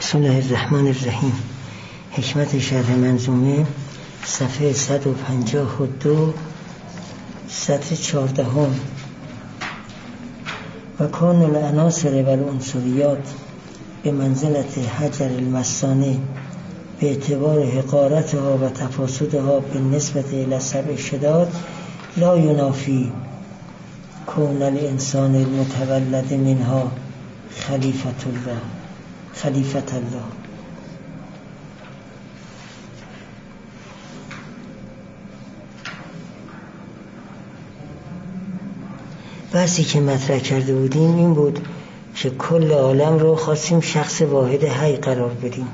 بسم الله الرحمن الرحیم. حکمت شرح منظومه صفحه 152 سطر 14. و کان العناصر و العنصریات به منزلت حجر المسانه به اعتبار حقارتها و تفاسدها بالنسبة الى سبع شداد لا ینافی کون الانسان المتولد منها خلیفة الله. بحثی که مطرح کرده بودیم این بود که کل عالم رو خواستیم شخص واحد حی قرار بدیم.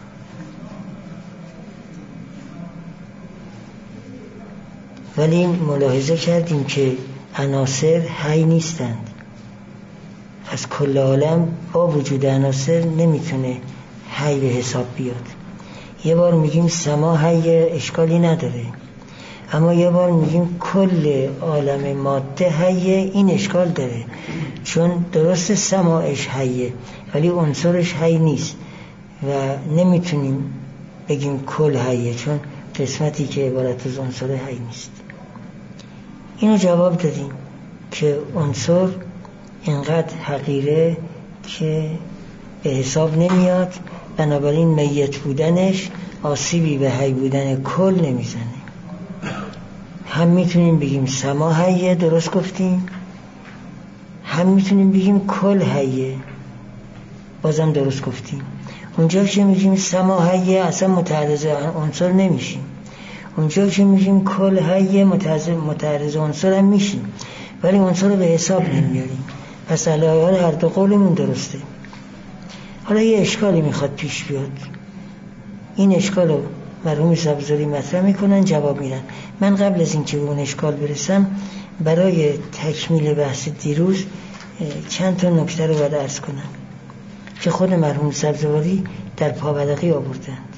ولی ملاحظه کردیم که عناصر حی نیستند. از کل عالم با وجود عناصر نمیتونه حی به حساب بیاد. یه بار میگیم سما حی، اشکالی نداره، اما یه بار میگیم کل عالم ماده حیه، این اشکال داره، چون درست سماعش حیه ولی عنصرش حی نیست و نمیتونیم بگیم کل حیه چون قسمتی که عبارت از عنصر حی نیست. اینو جواب دادیم که عنصر اینقدر حقیره که به حساب نمیاد، بنابراین میت بودنش آسیبی به حی بودن کل نمیزنه. هم میتونیم بگیم سما حیه، درست گفتیم، هم میتونیم بگیم کل حیه، بازم درست گفتیم. اونجا که میگیم سما حیه اصلا متعرض عنصر نمیشیم، اونجا که میگیم کل حیه متعرض عنصر هم میشیم ولی عنصر رو به حساب نمیاریم. پس علیه هر دو قولمون درسته. حالا یه اشکالی میخواد پیش بیاد، این اشکال رو مرحوم سبزوری مطرح میکنن، جواب میدن. من قبل از این که به اون اشکال برسم برای تکمیل بحث دیروز چند تا نکته رو باید عرض کنم که خود مرحوم سبزوری در پابدقی آوردند.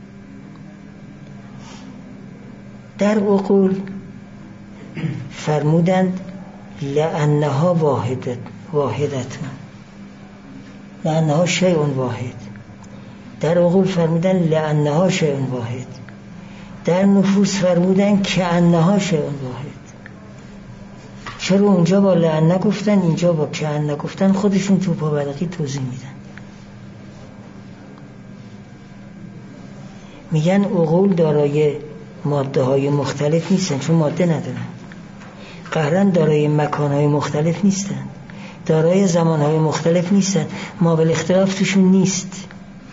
در عقول فرمودند لأنها واحدتون، لأنها شیء واحد. در عقول فرمودن لأنها شیء واحد. در نفوس فرمودن کأنها شیء واحد. چرا اونجا با لأن گفتن اینجا با کأن گفتن؟ خودشون تو پابدقی توضیح میدن. میگن عقول دارای ماده های مختلف نیستن چون ماده ندارن، قهرن دارای مکان های مختلف نیستن، دارای زمان های مختلف نیستن، مابل اختلاف توشون نیست.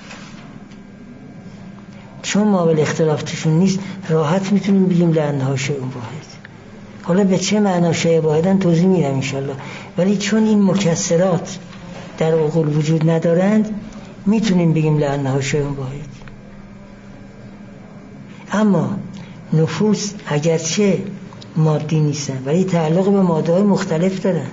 چون مابل اختلاف توشون نیست راحت میتونیم بگیم لأنها شیء واحد. حالا به چه معنا شیء واحدن توضیح میدم انشالله، ولی چون این مکسرات در عقول وجود ندارند میتونیم بگیم لأنها شیء واحد. اما نفوس اگرچه مادی نیستن ولی تعلق به ماده های مختلف دارن،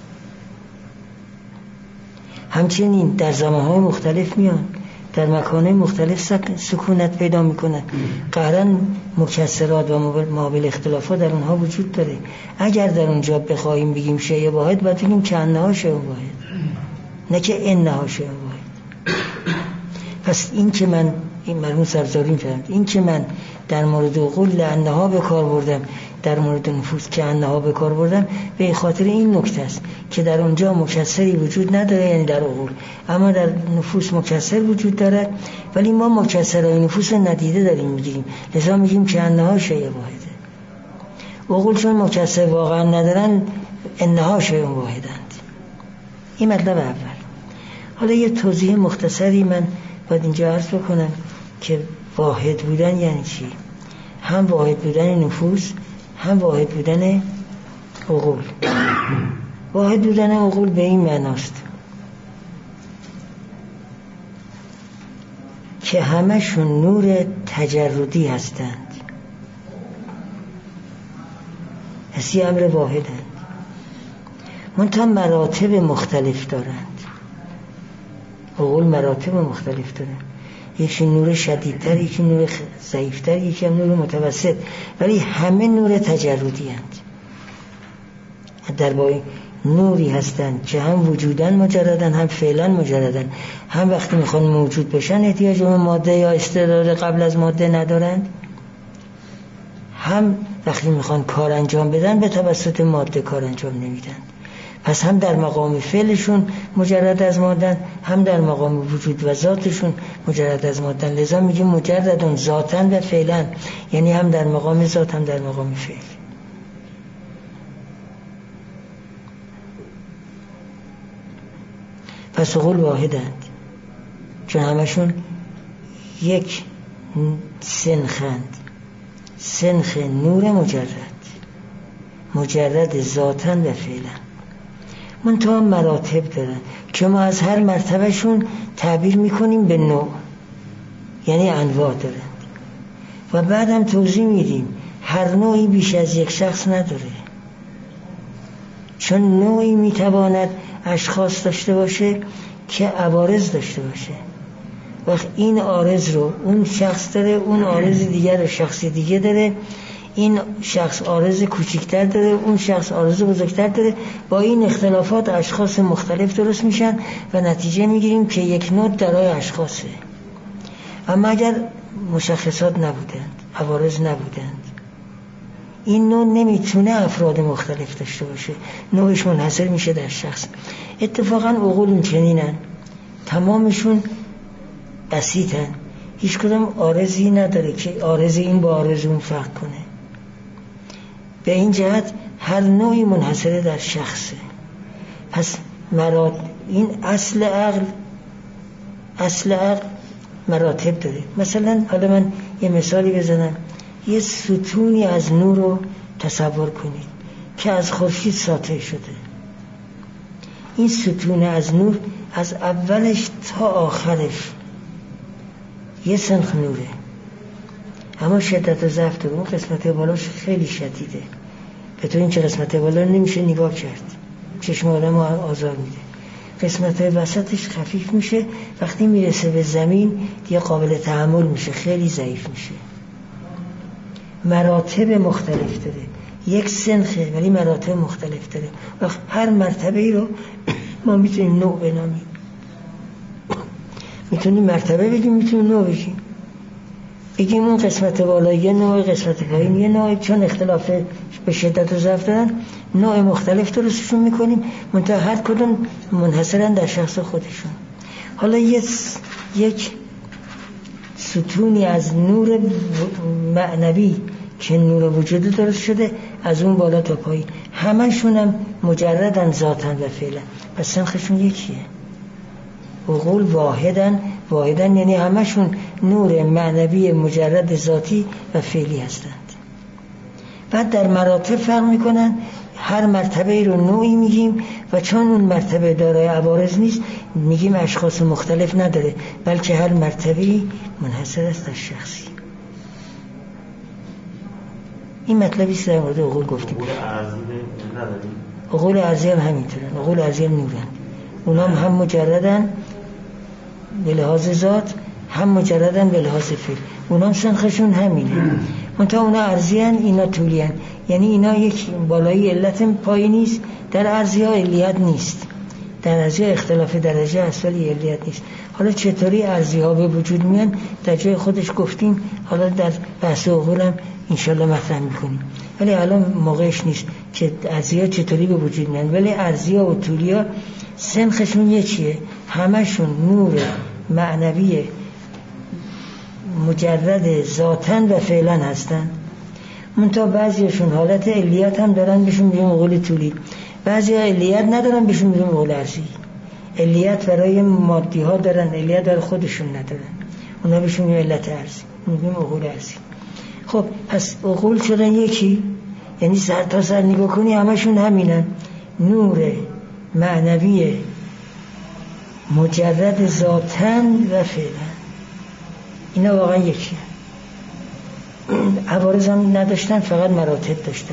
همچنین در زمانهای مختلف میان، در مکانهای مختلف سکونت پیدا میکنن. قهرن مکسرات و مابل اختلافات در اونها وجود داره. اگر در اونجا بخوایم بگیم شیء واحد باید بگیم کأنها شیء واحد، نه که انها شیء واحد. پس این که من این مرحوم سبزوری فهمید، این که من در مورد عقول لأنها به کار بردم، در مورد نفوس کأنها به کار بردم، به خاطر این نکته است که در اونجا مکسری وجود نداره، یعنی در عقول، اما در نفوس مکسر وجود دارد ولی ما مکسرهای نفوس رو ندیده داریم میگیریم، لذا میگیم کأنها شیء واحده. عقول چون مکسر واقعا ندارن انها شیء واحدند. این مطلب اول. حالا یه توضیح مختصری من باید اینجا عرض بکنم که واحد بودن یعنی چی؟ هم واحد بودن نفوس، هم واحد بودن عقول. واحد بودن عقول به این معناست که همشون نور تجردی هستند، هستی امر واحدند، منتها مراتب مختلف دارند. عقول مراتب مختلف دارند، یکی نور شدیدتر، یکی نور ضعیفتر، یکی هم نور متوسط، ولی همه نور تجردی هستند. نوری هستند که هم وجودن مجردن، هم فعلا مجردن. هم وقتی میخوان موجود بشن احتیاج به ماده یا استعداد قبل از ماده ندارند، هم وقتی میخوان کار انجام بدن به توسط ماده کار انجام نمیدن. پس هم در مقام فعلشون مجرد از مادن، هم در مقام وجود و ذاتشون مجرد از مادن. لذا میگیم مجردون ذاتاً و فعلاً، یعنی هم در مقام ذات هم در مقام فعل. پس عقول واحدند، چون همشون یک سنخند، سنخ نور مجرد ذاتاً و فعلاً. منتها مراتب دارن که ما از هر مرتبهشون تعبیر میکنیم به نوع، یعنی انواع دارند و بعد هم توضیح میدیم هر نوعی بیش از یک شخص نداره، چون نوعی میتواند اشخاص داشته باشه که عوارض داشته باشه. وقت این عارض رو اون شخص داره، اون عارض دیگر رو شخص دیگه داره، این شخص عارض کوچکتر داره، اون شخص عارض بزرگتر داره. با این اختلافات اشخاص مختلف درست میشن و نتیجه میگیریم که یک نوع درای اشخاصه. اما اگر مشخصات نبودند، عوارض نبودند، این نوع نمیتونه افراد مختلف داشته باشه، نوعش منحصر میشه در شخص. اتفاقا عقول این چنینن، تمامشون بسیطن، هیچ کدام عارضی نداره که عارض این با عارض اون فرق کنه. به این جهت هر نوعی منحصر در شخصه. پس این اصل عقل مراتب داره. مثلا حالا من یه مثالی بزنم، یه ستونی از نور رو تصور کنید که از خورشید ساطع شده. این ستون از نور از اولش تا آخرش یه سنخ نوره، اما شدت و ضعف داره. اون قسمت بالاش خیلی شدیده، به تو این چه قسمت بالا نمیشه نگاه کرد، چشم آدم آزار میده. قسمت وسطش خفیف میشه، وقتی میرسه به زمین دیگه قابل تحمل میشه، خیلی ضعیف میشه. مراتب مختلف داره، یک سنخه ولی مراتب مختلف داره. وقت هر مرتبه ای رو ما میتونیم نوع بنامیم، میتونیم مرتبه بگیم، میتونیم نوع بگیم اون قسمت بالا یه نوع، قسمت پایین یه نوع، چون اختلاف به شدت و ضعف دارن نوع مختلف درستشون میکنیم، منتها هر کدوم منحصرن در شخص خودشون. حالا یک ستونی از نور معنوی که نور وجود درست شده از اون بالا تا پایین، همشون هم مجردن ذاتن و فعلا، پس سنخشون یکیه. عقول واحدن یعنی همشون نور معنوی مجرد ذاتی و فعلی هستند. بعد در مراتب فرق میکنن، هر مرتبه رو نوعی میگیم و چون اون مرتبه دارای عوارض نیست میگیم اشخاص مختلف نداره، بلکه هر مرتبه منحصر است در شخصی. این مطلبی است در مورد عقول گفتیم. عقول ارضی هم همینطورن، عقول ارضی هم نورن، اونا هم مجردن به لحاظ ذات، هم مجردن به لحاظ فعل، اونا هم سنخشون همینه، منتها اونا ارضی هن، اینا طولی هن. یعنی اینا یک بالایی علت پایینی است، در ارضی ها علیت نیست، در ارضی ها اختلاف درجه است ولی علیت نیست. حالا چطوری ارضی ها به وجود میان در جای خودش گفتیم، حالا در بحث عقول هم انشالله مطرح میکنیم، ولی الان موقعش نیست که ارضی ها چطوری به وجود میان. ولی ارضی ها و طولی ها سنخشون یکیه، همشون نور معنوی مجرد ذاتن و فعلا هستن، منتها بعضیشون حالت علیت هم دارن، بهشون میگیم عقول طولی. بعضی ها علیت ندارن، بهشون میگیم عقول ارضی. علیت برای مادی ها دارن، علیت برای خودشون ندارن، اونا بهشون میگیم علت ارضی، میگیم عقول ارضی. خب پس عقول شدن یکی، یعنی سر تا سر نگاه کنی همشون همینن، نور معنوی مجرد ذاتن و فعلا، اینا واقعا یکی. عوارض هم نداشتن، فقط مراتب داشتن،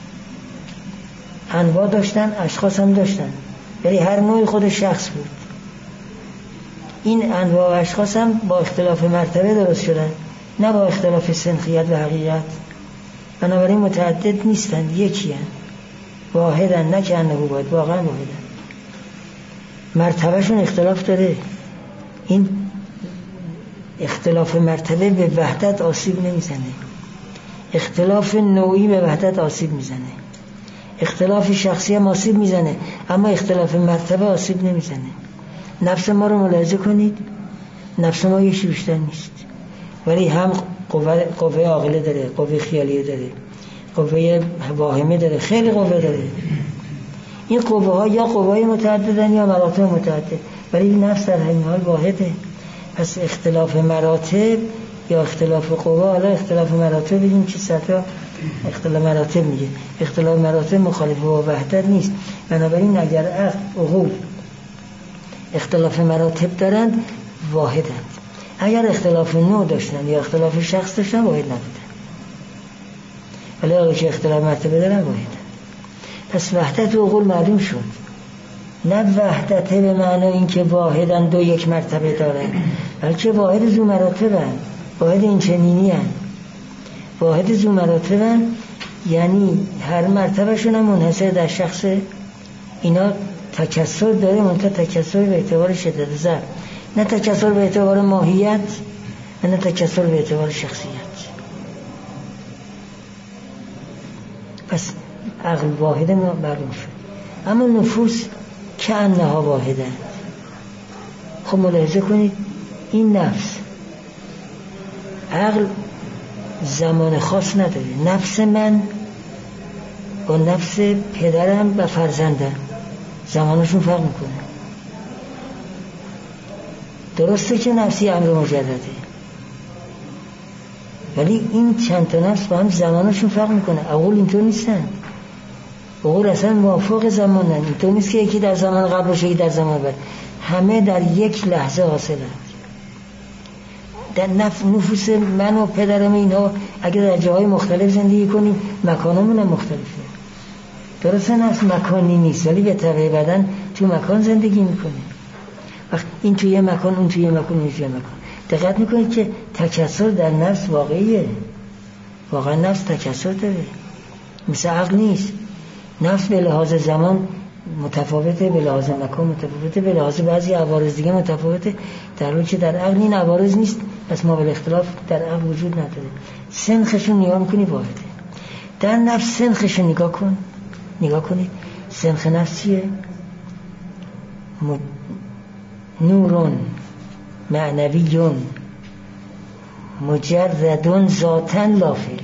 انواع داشتن، اشخاص هم داشتن، ولی هر نوعی خود شخص بود. این انواع و اشخاص هم با اختلاف مرتبه درست شدن، نه با اختلاف سنخیت و حقیقت. بنابراین متعدد نیستن، یکی هن. واحدن، نه که انه واحد، واقعا واحدن. مرتبهشون اختلاف داره. این اختلاف مرتبه به وحدت آسیب نمیزنه، اختلاف نوعی به وحدت آسیب میزنه، اختلاف شخصی هم آسیب میزنه، اما اختلاف مرتبه آسیب نمیزنه. نفس ما رو ملاحظه کنید، نفس ما یکی بیشتر نیست، ولی هم قوه عاقله داره، قوه خیالیه داره، قوه واهمه داره، خیلی قوه داره. این قوه ها یا قوه های متعددن یا مراتب متعدد، ولی این نفس در همین حال واحده. پس اختلاف مراتب یا اختلاف قوه، حالا اختلاف مراتب بگیم چه سطح اختلاف مراتب میگه. اختلاف مراتب مخالف با وحدت نیست. بنابراین اگر عقول اختلاف مراتب دارند واحدند، اگر اختلاف نوع داشتن یا اختلاف شخص داشتن واحد نبودن، ولی اگر که اختلاف مرتبه دارن واحدند. پس وحدت عقول معلوم شد. نه وحدت به معنی این که واحدن دو یک مرتبه دارن، بلکه واحد ذو مراتبن، واحد این چنینی هن. واحد ذو مراتبن یعنی هر مرتبه شون هم منحصر در شخص. اینا تکثر داره، منتها تکثر به اعتبار شدت ضرب، نه تکثر به اعتبار ماهیت، نه تکثر به اعتبار شخصیت. پس عقل واحد معلوم شد. اما نفوس که انها واحدند. خب ملاحظه کنید این نفس، عقل زمان خاص نداره. نفس من با نفس پدرم و فرزندم زمانشون فرق میکنه. درسته که نفسی امر مجرده، ولی این چند تا نفس با هم زمانشون فرق میکنه. عقول اینطور نیستن. عقول اصلا موافق زمانن. اینطور نیست که یکی در زمان قبل باشه، یکی در زمان بعد. همه در یک لحظه حاصلند. در نفوس من و پدرم اینها اگر در جاهای مختلف زندگی کنیم مکانمون هم مختلفه. درسته نفس مکانی نیست، ولی به طبع بدن تو مکان زندگی میکنه. وقت این توی مکان، اون توی مکان، اون توی مکان. دقت میکنید که تکثر در نفس واقعیه. واقعا نفس تکثر داره، مثل عقل نیست. نفس به لحاظ زمان متفاوته، به لحاظ مکان متفاوته، به لحاظ بعضی عوارض دیگه متفاوته، در حالی که در عقل این عوارض نیست. پس ما به اختلاف در عقل وجود نداره. سنخشون نگاه میکنی واحده. در نفس سنخشون نگاه کنید. سنخ نفس چیه؟ نورون معنویون مجردون ذاتن لا فعلا.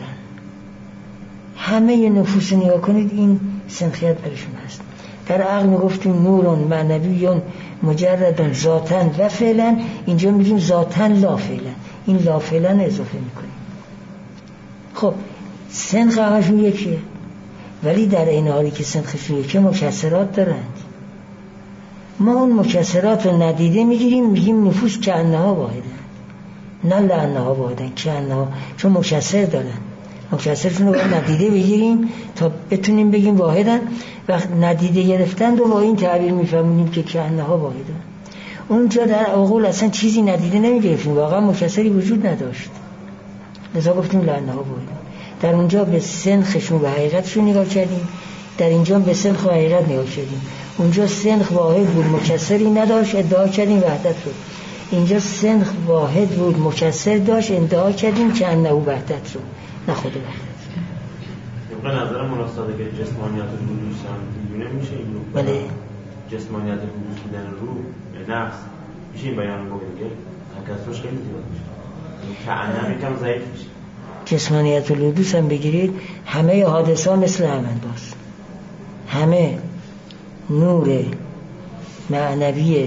همه نفوس نگاه کنید این سنخیت برشون هست. در عقل میگفتیم نورون معنویون مجردون ذاتن و فعلا، اینجا میگیم ذاتن لا فعلا. این لا فعلا اضافه میکنیم. خب سنخ همشون یکیه، ولی در این حالی که سنخشون یکیه مکسرات دارند. ما اون مکسرات رو ندیده میگیریم، میگیم نفوس که انها واحدن، نه لانها واحدن، که انها، چون مکسر دارن. مکسرشون رو باید ندیده بگیریم تا بتونیم بگیم واحدن. وقت ندیده گرفتن و با این تعبیر میفهمونیم که انها واحدن. اونجا در عقول اصلا چیزی ندیده نمیگرفتیم، واقعا مکسری وجود نداشت، لذا گفتیم لانها واحدن. در اونجا به سنخشون و حقیقتشون نگاه کردیم، در اینجا به سنخ و حقیقت نگاه کردیم. اونجا سنخ واحد بود، مکسری نداشت، ادعا کردیم وحدت رو. اینجا سنخ واحد بود، مکسر داشت، ادعا کردیم که انه وحدت رو، نه خود وحدت. به نظر مناسبه که جسمانیت حدوث هم دیگونه میشه این رو. بله. جسمانیت حدوث بودن رو نفس میشه این بیان رو بگه تکثرش خیلی زیاد میشه، که انه یکم ضعیف میشه. جسمانیت الحدوث هم بگیرید، همه حادثه ها مثل همین باز، همه نور معنوی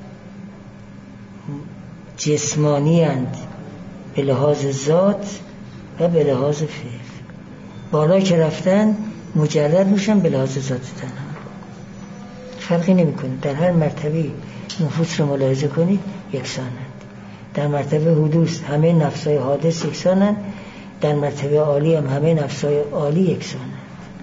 جسمانی اند به لحاظ ذات و به لحاظ فعل. بالا که رفتن مجرد میشن به لحاظ ذات تنها، فرقی نمی کنه. در هر مرتبه نفوس رو ملاحظه کنید یکسانند. در مرتبه حدوث همه نفسای حادث یکسانند، در مرتبه عالی هم همه نفسای عالی یکسانند.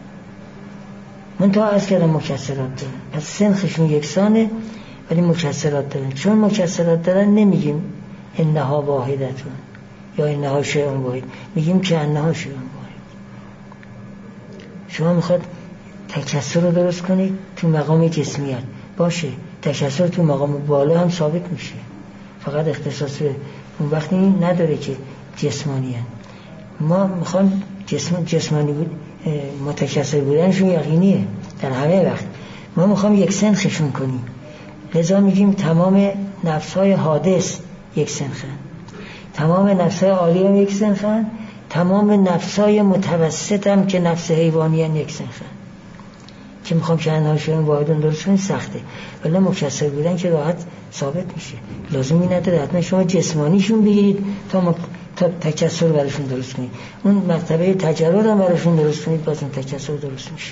منتها از کردم مکسرات دارن. پس سنخشون یکسانه ولی مکسرات دارن. چون مکسرات دارن نمیگیم انها واحدتون یا انها شیئون واحد، میگیم که انها شیئون واحد. شما میخواد تکثر رو درست کنید تو مقام جسمیت باشه، تکثر تو مقام بالا هم ثابت میشه، فقط اختصاص اون وقتی نداره که جسمانی هست. ما میخوام جسمانی بود متکثر بودنشون یقینیه در همه وقت، ما میخوام یک سنخشون کنیم، لذا میگیم تمام نفس‌های حادث یک سنخن، تمام نفس‌های عالی هم یک سنخن، تمام نفس‌های متوسط هم که نفس حیوانی هم یک سنخن. که میخوام که انهاشون واحدون درست کنید سخته، ولی مکثر بودن که راحت ثابت میشه، لازمی نداره حتما شما جسمانیشون بگیرید تا تکثر براشون درست کنید، اون مرتبه تجرد هم براشون درست کنید بازم تکثر درست میشه.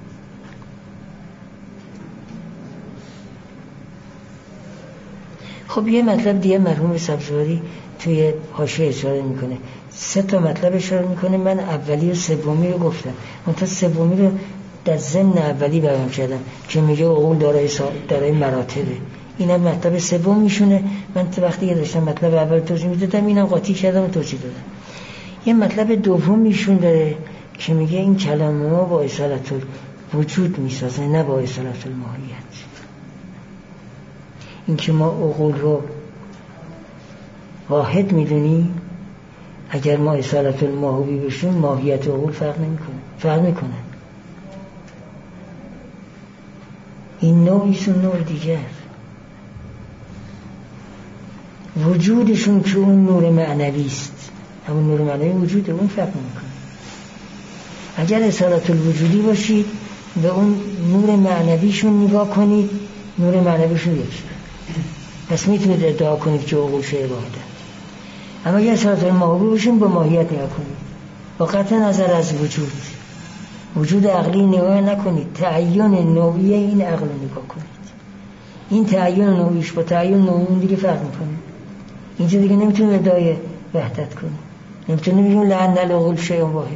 خب یه مطلب دیگه مرحوم سبزواری توی حاشیه اشاره میکنه، 3 تا مطلب اشاره میکنه، من اولی و سومی رو گفتم، منتها سومی رو در ضمن اولی بیان کردم که میگه عقول دارای مراتبه، اینم مطلب سوم میشونه. من وقتی که داشتم مطلب اول توضیح میدادم اینم قاطی کردم و توضیح دادم. یه مطلب دوم میشون داره که میگه این کلام ما با اصالت وجود میسازه نه با اصالت الماهیت. این که ما عقول رو واحد میدونیم، اگر ما اصالت الماهوی بشیم ماهیت عقول فرق میکنه. این نوعیشون نوع دیگر، وجودشون که اون نور معنوی است، همون نور معنوی وجوده، اون فرق میکنه. اگر اصالت الوجودی باشید به اون نور معنویشون نگاه کنید، نور معنویشون یکیه، پس میتونید ادعا کنید که عقول شیء واحده. اما اگر اصالت الماهوی باشید با ماهیت نگاه کنید، با قطع نظر از وجود عقلی نگاه نکنید، تعین نوعی این عقل نگاه کنید. این تعین نوعیش با تعین نوعی اون دیگه فرق میکنه. اینجا دیگه نمیتونیم ادعای وحدت کنیم، نمیتونیم بگیم لأن العقول شیء واحد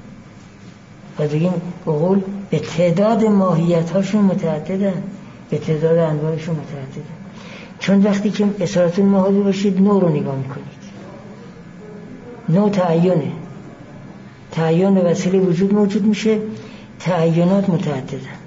و بگیم عقول به تعداد ماهیت هاشون متعددن، به تعداد انواعشون متعددن. چون وقتی که اصالت الماهوی باشید نوع رو نگاه میکنید، نوع تعینه، تعین به وسیله وجود موجود میشه، تعینات متعددند،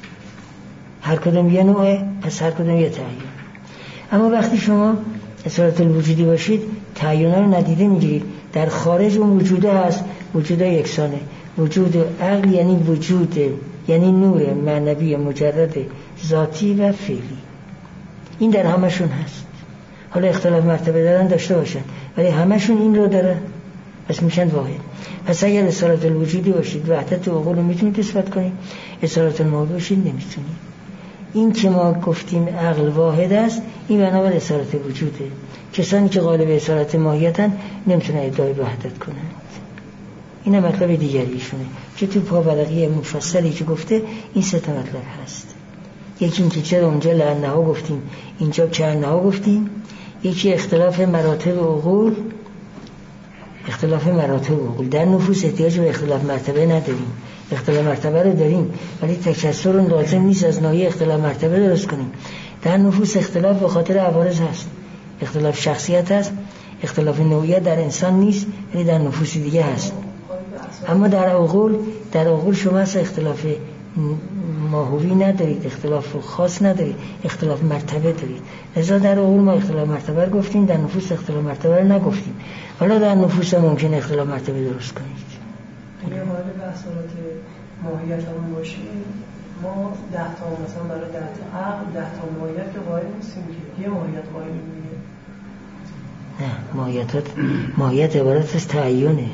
هر کدوم یه نوعه، پس هر کدوم یه تعین. اما وقتی شما اصالت الوجودی باشید تعیینات رو ندیده میگیرید، در خارج اون وجوده هست، وجوده یکسانه، وجود عقل یعنی وجود، یعنی نور معنوی مجرد ذاتی و فعلی، این در همشون هست. حالا اختلاف مرتبه دارن داشته باشن ولی همشون این رو دارن، پس میشن واحد. پس اگر اصالت الوجودی باشید وحدت عقول رو میتونید اثبات کنید، اصالت الماهوی باشید نمیتونید. این که ما گفتیم عقل واحد است این بنابر اصالت وجوده. کسانی که غالب اصالت ماهیتن نمیتونن ادعای وحدت کنند. این مطلب دیگریشونه که تو پاورقی مفصلی که گفته این 3 تا مطلب هست. یکی این که چرا اونجا لعنها گفتیم اینجا کعنها گفتیم، یکی اختلاف مراتب عقول، اختلاف مراتب عقول در نفوس احتیاج به اختلاف مرتبه نداریم، اختلاف مرتبه رو داریم ولی تکثر رو لازم نیست از ناحیه اختلاف مرتبه درست کنیم. در نفوس اختلاف به خاطر عوارض هست، اختلاف شخصیت هست، اختلاف نوعیت در انسان نیست ولی در نفوس دیگه هست. اما در عقول شما اختلاف ماهوی ندارید، اختلاف خاص ندارید، اختلاف مرتبه دارید. لذا در عقول ما اختلاف مرتبه رو گفتیم، در نفوس اختلاف مرتبه رو نگفتیم. حالا در نفوس ممکن اختلاف مرتبه درست کنید. اگه مورد بحثات ماهیت همون باشیم، ما 10 تا مثلا برای 10 تا عقل 10 تا ماهیت که قائل نیستیم که یه ماهیت قائل میگه. نه، ماهیت عبارت از تعیینه.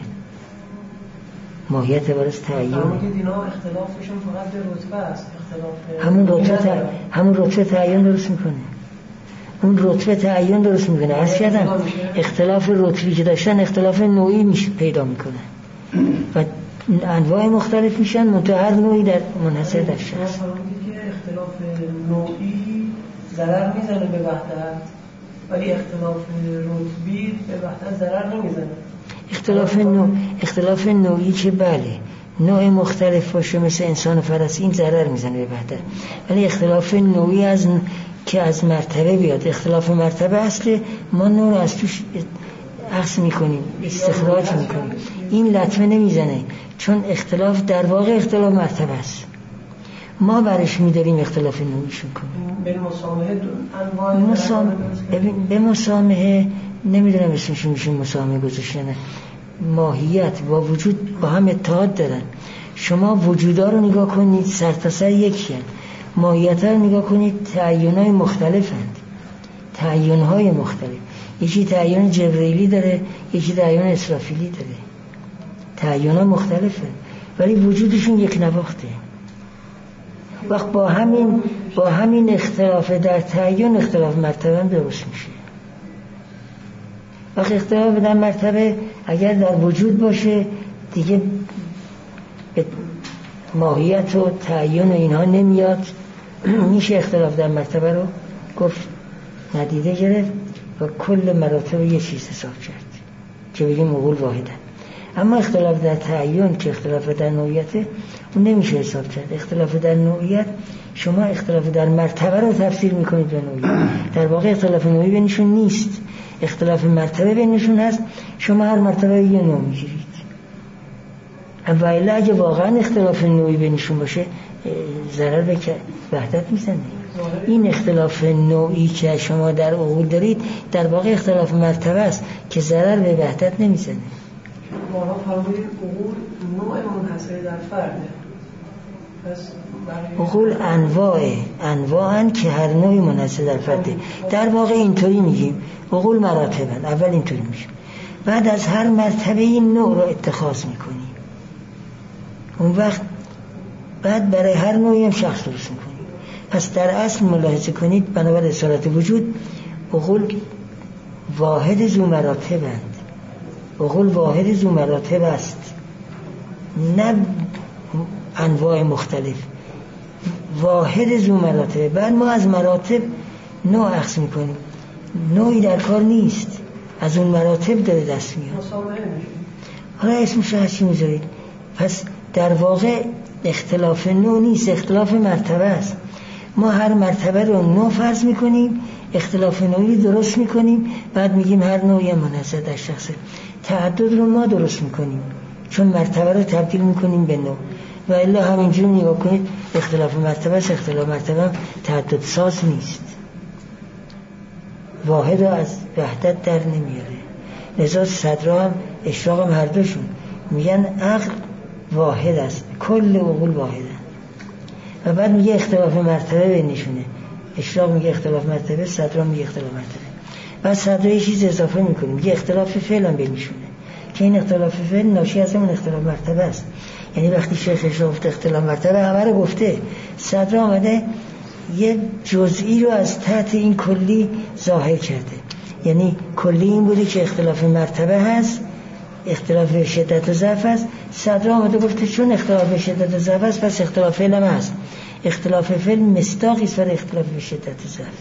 ماهیت عبارت از تعیین. اما که اینا اختلافشون فقط به رتبه است، اختلاف همون رتبه تعیین درست میکنه. اون رتبه تعیین درست میکنه. عرض کردم اختلاف رتبی که داشتن اختلاف نوعی میشه پیدا میکنه و انواع مختلف میشن، منتها هر نوعی در منحصر در شخص. که اختلاف نوعی ضرر میزنه به وحدت ولی اختلاف رتبی به وحدت ضرر نمیزنه. اختلاف نوعی که بله نوع مختلف باشه مثل انسان و فرس این ضرر میزنه به وحدت، ولی اختلاف نوعی که از مرتبه بیاد، اختلاف مرتبه اصل ما نور از توش عکس میکنیم، استخراج میکنیم، این لطمه نمیزنه چون اختلاف در واقع اختلاف مرتبه است. ما برش می‌داریم اختلاف نوعیشون کنیم. به مسامحه انواع به مسامحه نمیدونم اسمش میشه مسامحه گذاشتن، ماهیت با وجود با هم اتحاد دارن. شما وجودا رو نگاه کنید سرتاسر یکی هست، ماهیت رو نگاه کنید تعیین‌های مختلفند، تعیین‌های مختلف. یکی تعیین جبرئیلی داره، یکی تعیین اسرافیلی داره، تعیین‌ها مختلفه ولی وجودشون یک نواخته. وقت با همین اختلاف در تعیین اختلاف مرتبه هم درست میشه. وقت اختلاف در مرتبه اگر در وجود باشه دیگه به ماهیت و تعیین و اینها نمیاد، میشه اختلاف در مرتبه رو گفت ندیده گرفت و کل مراتب یه چیز حساب کرد که بگیم عقول واحدن. اما اختلاف در تعیین که اختلاف در نوعیته اون نمیشه حساب کرد. اختلاف در نوعیت شما اختلاف در مرتبه رو تفسیر میکنید به نوعیت، در واقع اختلاف نوعی بینشون نیست، اختلاف مرتبه بینشون هست. شما هر مرتبه یه نوع میگیرید. اولا اگه واقعا اختلاف نوعی بینشون باشه ضرر به وحدت میزنه. این اختلاف نوعی که شما در عقول دارید در واقع اختلاف مرتبه است که ضرر به وحدت نمیزنه. ما فرمودید عقول نوع منحصر در فرده. عقول انواعن که هر نوعی منحصر در فرده. در واقع اینطوری میگیم عقول مراتبن. اول اینطوری میشه، بعد از هر مرتبه این نوع رو اتخاذ میکنیم، اون وقت بعد برای هر نوعی هم شخص درست میکنیم. پس در اصل ملاحظه کنید بنابر اصالت وجود عقول واحد ذو مراتبند. عقول واحد ذو مراتب است، نه انواع مختلف، واحد ذو مراتب. بعد ما از مراتب نوع اخذ میکنیم، نوعی در کار نیست، از اون مراتب داره دست میاد. حالا اسمش هر چی میذارید. پس در واقع اختلاف نوع نیست، اختلاف مرتبه است. ما هر مرتبه رو نوع فرض میکنیم، اختلاف نوعی درست میکنیم، بعد میگیم هر نوعی منحصر در شخصه. تعدد رو ما درست میکنیم چون مرتبه رو تبدیل میکنیم به نوع. و الا همینجور نگاه کنید اختلاف مرتبه است، اختلاف مرتبه هم تعدد ساز نیست، واحد رو از وحدت در نمیاره. لذا صدرا هم اشراق هم هر دوشون میگن عقل واحد است، کل عقول واحدن. و بعد میگه اختلاف مرتبه بینشونه، اشراق میگه اختلاف مرتبه، صدرا میگه اختلاف مرتبه. بعد صدرا یه چیز اضافه میکنه، میگه اختلاف فعل هم بینشونه که این اختلاف فعل ناشی از اون اختلاف مرتبه است. یعنی وقتی شیخ اشراف اختلاف مرتبه همه رو گفته، صدرا آمده یه جزئی رو از تحت این کلی ظاهر کرده. یعنی کلی این بوده که اختلاف مرتبه هست، اختلاف شدت و ضعف است. صدرا آمده گفته چون اختلاف شدت و ضعف است پس اختلاف فعل هم هست. اختلاف فعل مصداقی است برای اختلاف شدت و ضعف.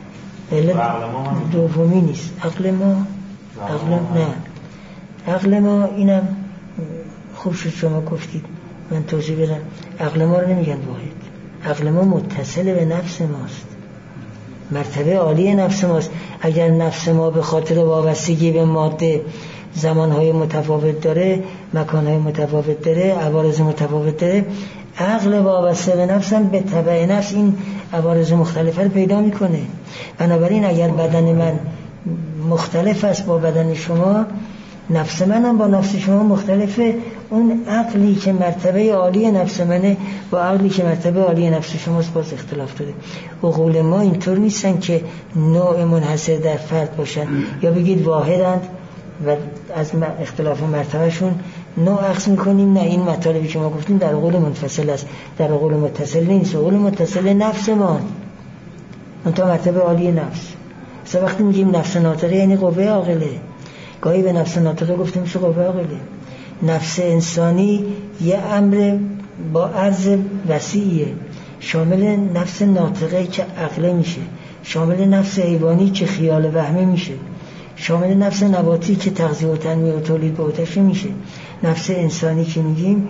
دومی نیست. عقل ما نه، عقل ما اینم خوب شد شما گفتید من توضیح بدم. عقل ما رو نمیگن واحد، عقل ما متصل به نفس ماست، مرتبه عالی نفس ماست. اگر نفس ما به خاطر وابستگی به ماده زمانهای متفاوت داره، مکانهای متفاوت داره، عوارض متفاوت داره، عقل وابسته به نفس هم به تبع نفس این عوارض مختلفه رو پیدا میکنه. بنابراین اگر بدن من مختلف است با بدن شما، نفس من هم با نفس شما مختلفه، اون عقلی که مرتبه عالی نفس منه با عقلی که مرتبه عالی نفس شماست باز اختلاف داره. عقول ما اینطور نیستن که نوع منحصر در فرد باشن یا بگید واحدند و از اختلاف مرتبهشون نوع اخذ میکنیم. نه، این مطالبی که ما گفتیم در عقول منفصل است، در عقول متصل نیست. عقول متصل نفس ما اون تا مرتبه عالی نفس. مثلا وقتی میگیم نفس ناطقه یعنی قوه عاقله، گاهی به نفس ناطقه گفتیم میشه قوه عاقله. نفس انسانی یه امر با عرض وسیعه، شامل نفس ناطقه که عقله میشه، شامل نفس حیوانی که خیال وهمه میشه، شامل نفس نباتی که تغذیه و تنمیه و تولید به آتش میشه. نفس انسانی که میگیم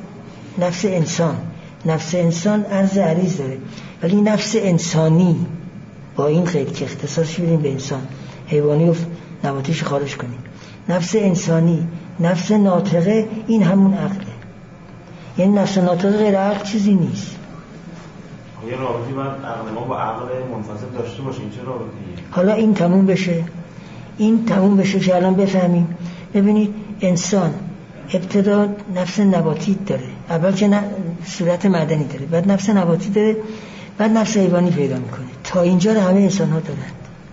نفس انسان عرض عریض داره، ولی نفس انسانی با این قید که اختصاصش بدیم به انسان، حیوانی و نباتیش خارج کنیم. نفس انسانی، نفس ناطقه این همون عقله. یعنی نفس ناطقه غیر عقل چیزی نیست. یه رابطی باید عقل ما با عقل منفصل داشته باشه. این چه رابطیه؟ حالا این تموم بشه که الان بفهمیم. ببینید انسان ابتدا نفس نباتی داره، اول که صورت معدنی داره، بعد نفس نباتی داره، بعد نفس حیوانی پیدا میکنه. تا اینجا رو همه انسان ها دارند،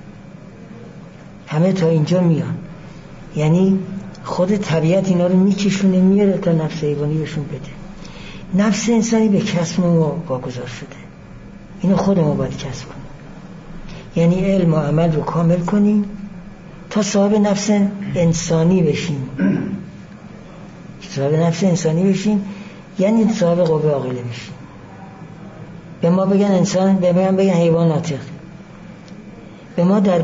همه تا اینجا میان. یعنی خود طبیعت اینا رو میکشونه میاره تا نفس حیوانی بهشون بده. نفس انسانی به کسب ما واگذار شده، اینو خود ما باید کسب کنیم. یعنی علم و عمل رو کامل کنیم تا صاحب نفس انسانی بشیم. صاحب نفس انسانی بشیم یعنی صاحب قوه عاقله بشیم. به ما بگن انسان، به ما بگن حیوان ناطق. به ما در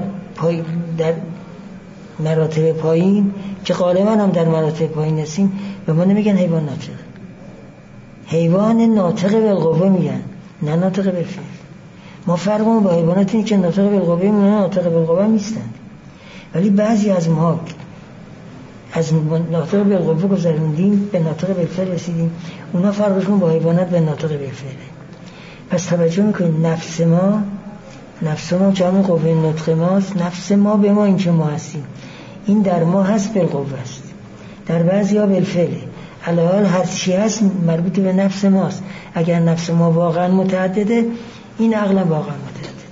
مراتب پایین که غالبا هم در مراتب پایین هستیم به ما نمیگن حیوان ناطق. حیوان ناطق بالقوه میگن، نه ناطق بالفعل. ما فرقمون با حیوانات اینه که ناطق بالقوه میگن، ناطق بالقوه نیستن. ولی بعضی از ما از ناطق بالقوه گذروندیم به ناطق بالفعل رسیدیم. اونا فرقشون با حیوانات به ناطق بالفعله. پس توجه میکنید نفس ما که همون قوه نطق ماست، نفس ما به ما این که ما هستیم این در ما هست بالقوه است، در بعضی ها بالفعله. علاوه هر چی هست مربوط به نفس ماست. اگر نفس ما واقعا متعدده این عقل واقعا متعدده.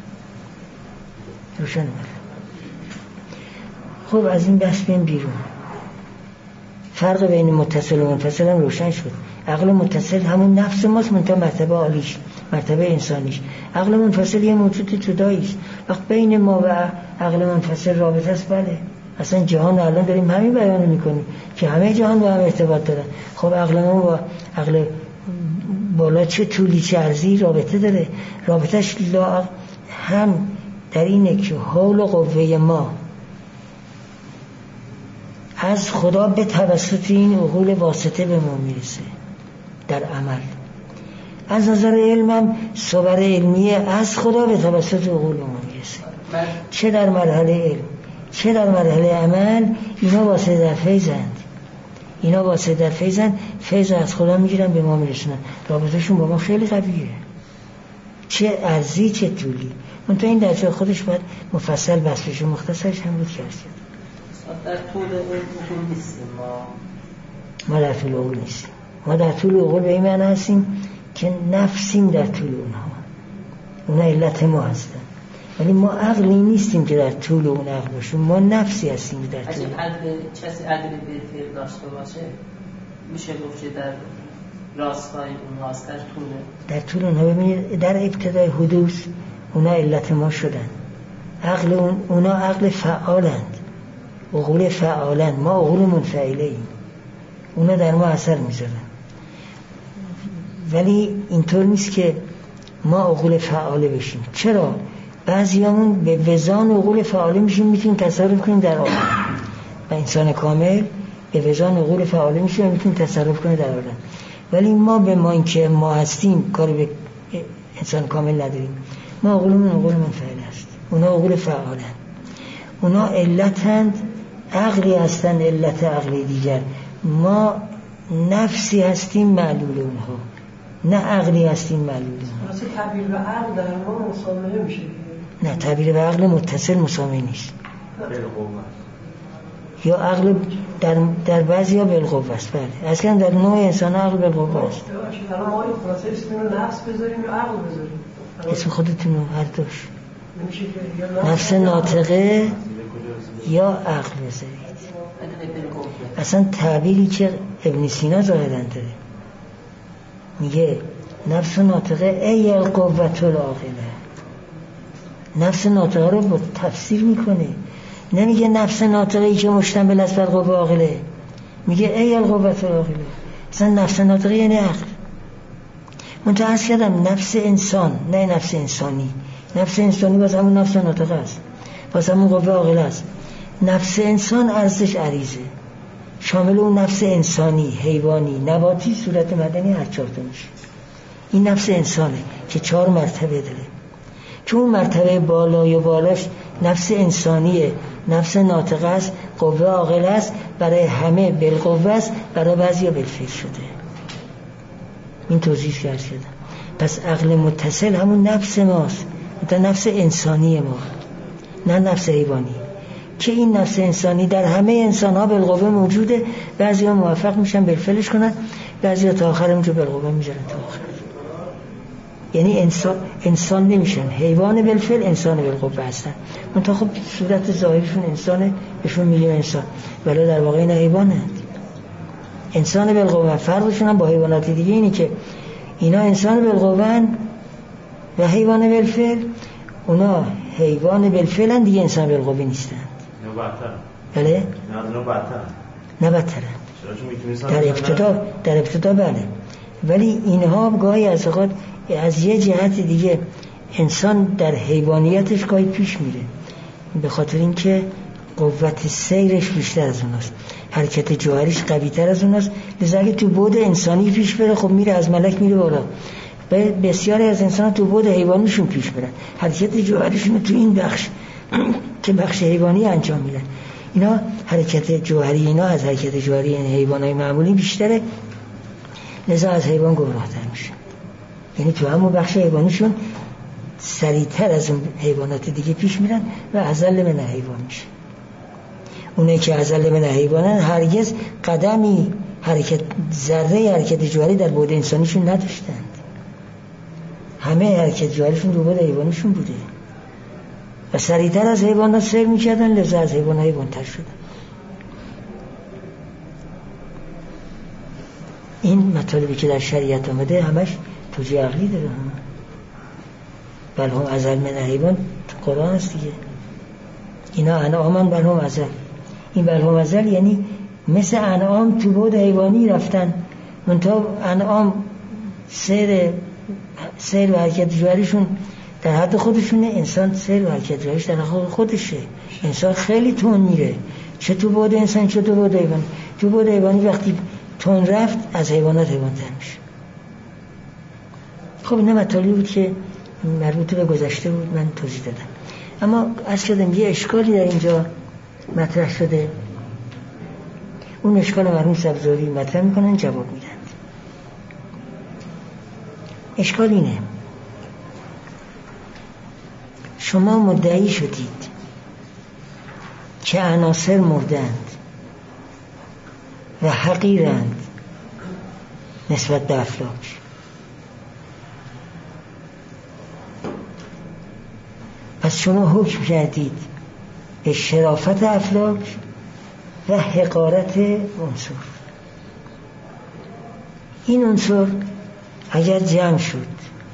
روشن بله. خب از این بحث بیم بیرون. فرق بین متصل و منفصل هم روشن شد. عقل متصل همون نفس ماست منتها مرتبه عالیش، مرتبه انسانیش. عقل منفصل یه موجود جدایی است. وقت بین ما و عقل منفصل رابطه است. بله اصلا جهان الان داریم همین بیان میکنیم که همه جهان با هم ارتباط دارن. خب عقل ما با عقل بالا چه طولی چه عرضی رابطه داره. رابطهش هم در اینه که حول و قوه ما از خدا به توسط این عقول واسطه به ما میرسه در عمل. از نظر علمم صور علمیه از خدا به توسط عقول ما میرسه، چه در مرحله علم چه در مرحله عمل. اینا واسطه در فیضند، فیض از خدا میگیرن به ما میرسونن. رابطهشون با ما خیلی قویه، چه ارزی چه طولی. منتها این در جای خودش باید مفصل بحث بشه، مختصرش هم بود کرد. در طول عقول نیستیم ما در طول عقول نیستیم. ما در طول عقول به این معنی هستیم که نفسیم در طول اونها علت ما هستن. ولی ما عقلی نیستیم که در طول اون عقل باشیم، ما نفسی هستیم که در طول. کسی عقلی به فعل داشته باشه میشه گفت که در راستای اون هاست در طول اونها. ببینید در ابتدای حدوث اونا علت ما شدن. عقل اونا عقل فعالند، عقول فعالند، ما عقول منفعله ایم. اونا در ما اثر میذارن. ولی اینطور نیست که ما عقول فعاله بشیم. چرا؟ بعضیامون به وزان عقول فعاله میشیم، میتونیم تصرف کنیم در عالم. و انسان کامل به وزان عقول فعاله میشه و میتونیم تصرف کنیم در عالم. ولی ما به ما اینکه ما هستیم کاری به انسان کامل نداریم. ما عقولمون عقول منفعله است، اونا عقول فعالند. اونا علتند، عقلی هستن علت عقلی دیگر. ما نفسی هستیم معلول اونها، نه عقلی هستیم معلول اونها. واسه تعبیر به عقل در ما مسامحه میشه. نه تعبیر به عقل متصل مسامحه نیست. یا عقل در بعضی ها بالقوه است. بله اصلا در نوع انسان عقل بالقوه است. الان ما این خلاصه اسم رو نفس بذاریم یا عقل بذاریم؟ اسم خودتون رو هر دوش. نفس ناطقه یا عقل بذارید. اصلا تعبیری که ابن سینا ظاهراً داره میگه نفس ناطقه ای القوة العاقله. نفس ناطقه رو با تفسیر میکنه، نمیگه نفس ناطقه ای که مشتمل است بر قوه عاقله، میگه ای القوة العاقله. اصلا نفس ناطقه یعنی عقل. منتهی کردم نفس انسان، نه نفس انسانی. نفس انسانی باز همون نفس ناطقه است، باز همون قوه عاقله است. نفس انسان ارزش عریضه، شامل اون نفس انسانی، حیوانی، نباتی، صورت مدنی، هر چهار تا میشه. این نفس انسانه که 4 مرتبه داره. که اون مرتبه بالای و بالاش نفس انسانیه، نفس ناطقه است، قوه عاقله است. برای همه بالقوه است، برای بعضیا بالفعل شده. این توضیح کردم. پس عقل متصل همون نفس ماست، نفس انسانی ما، نه نفس حیوانی، که این نفس انسانی در همه انسان ها بالقوه موجوده. بعضی ها موفق میشن بالفعلش کنن، بعضی ها تا آخر اونجا بالقوه میذارن تا آخر. یعنی انسان نمیشن، حیوان بالفعل انسان بالقوه هستن. منتها خب صورت ظاهرشون انسانه، بهشون میگیم انسان، ولی در واقع اینا حیوانند. انسان بالقوه فرقشون هم با حیوانات دیگه اینه که اینا انسان بالقوه و حیوان بالفعل. اونا حیوان بالفعل دیگه انسان بالقوه نیستن. نه بدتر. بله؟ نه بدتر. در ابتدا بله، ولی اینها گاهی از اوقات از یه جهت دیگه انسان در حیوانیتش گاهی پیش میره، به خاطر اینکه قوت سیرش بیشتر از اوناست، حرکت جوهریش قوی تر از اوناست. لذا اگه تو بعد انسانی پیش بره خب میره از ملک میره بالا. بسیاری از انسان تو بعد حیوانیشون پیش برن، حرکت جوهریشون تو این بخش که بخش حیوانی انجام میدن. اینا حرکت جوهری اینا از حرکت جوهری حیوانای معمولی بیشتره، لذا از حیوان گمراه‌تر میشن. یعنی تو همون بخش حیوانیشون سریعتر از اون حیوانات دیگه پیش میرن و اذل من حیوان میشه. اونایی که اذل من حیوانن هرگز قدمی ذره حرکت جوهری در بعد انسانیشون نداشتند. همه حرکت جوهریشون رو بعد حیوانیشون بوده و سریعتر از حیوانات سیر میکردن، لذا از حیوانتر شدن. این مطالبی که در شریعت آمده همش توجیه عقلی داره. بل هم ازل من حیوان تو قرآن است دیگه. اینا انعامن بل هم ازل. این بل هم ازل یعنی مثل انعام تو بعد حیوانی رفتن، منتها انعام سیر و حرکت جوهریشون در حد خودشونه، انسان سیر و حرکت جوهریش در حد خودشه. انسان خیلی تون میره، چه تو بعد انسان چه تو بعد حیوانی. تو بعد حیوانی وقتی تون رفت از حیوانات حیوان‌تر میشه. خب این مطالبی بود که مربوط به گذشته بود، من توضیح دادم. اما عرض کردم یه اشکالی در اینجا مطرح شده، اون اشکال مرحوم سبزواری مطرح میکنن، جواب میدن. اشکال اینه، شما مدعی شدید که عناصر مردند و حقیرند نسبت به افلاک. پس شما حکم کردید به شرافت افلاک و حقارت عنصر. این عنصر اگر جمع شد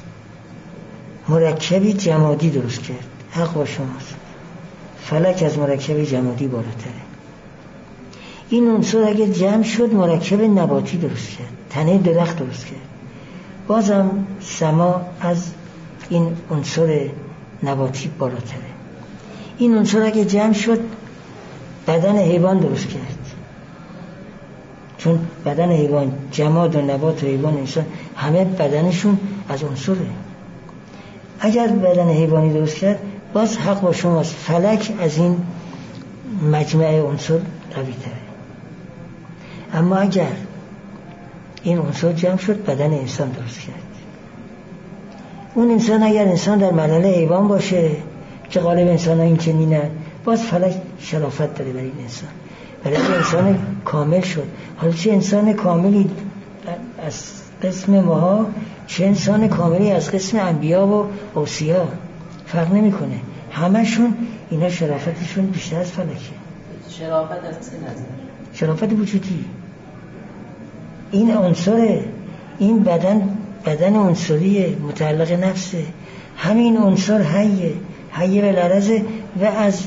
مرکبی جمادی درست کرد، حق با شماست، فلک از مرکب جمادی بالاتره. این عنصر اگر جمع شد مرکب نباتی درست کرد، تنه درخت درست کرد، بازم سما از این عنصر نباتی بالاتره. این عنصر اگر جمع شد بدن حیوان درست کرد، چون بدن حیوان، جماد و نبات و حیوان انسان همه بدنشون از عنصره. اگر بدن حیوانی درست کرد باز حق با شماست، فلک از این مجمع عنصر قوی تره. اما اگر این عنصر جمع شد بدن انسان درست کرد. اون انسان اگر انسان در مرحله حیوان باشه که غالب انسان ها این چنینه، باز فلک شرافت داره برای این انسان، برای انسان کامل شد. حالا چه انسان کاملی از قسم ماها، چه انسان کاملی از قسم انبیا و اوصیا، فرق نمیکنه، همشون اینا شرافتشون بیشتر از فلکه. شرافت از چه نظر؟ شرافت وجودی. این عنصر، این بدن عنصری متعلق نفسه، همین عنصر حیه و لرزه و از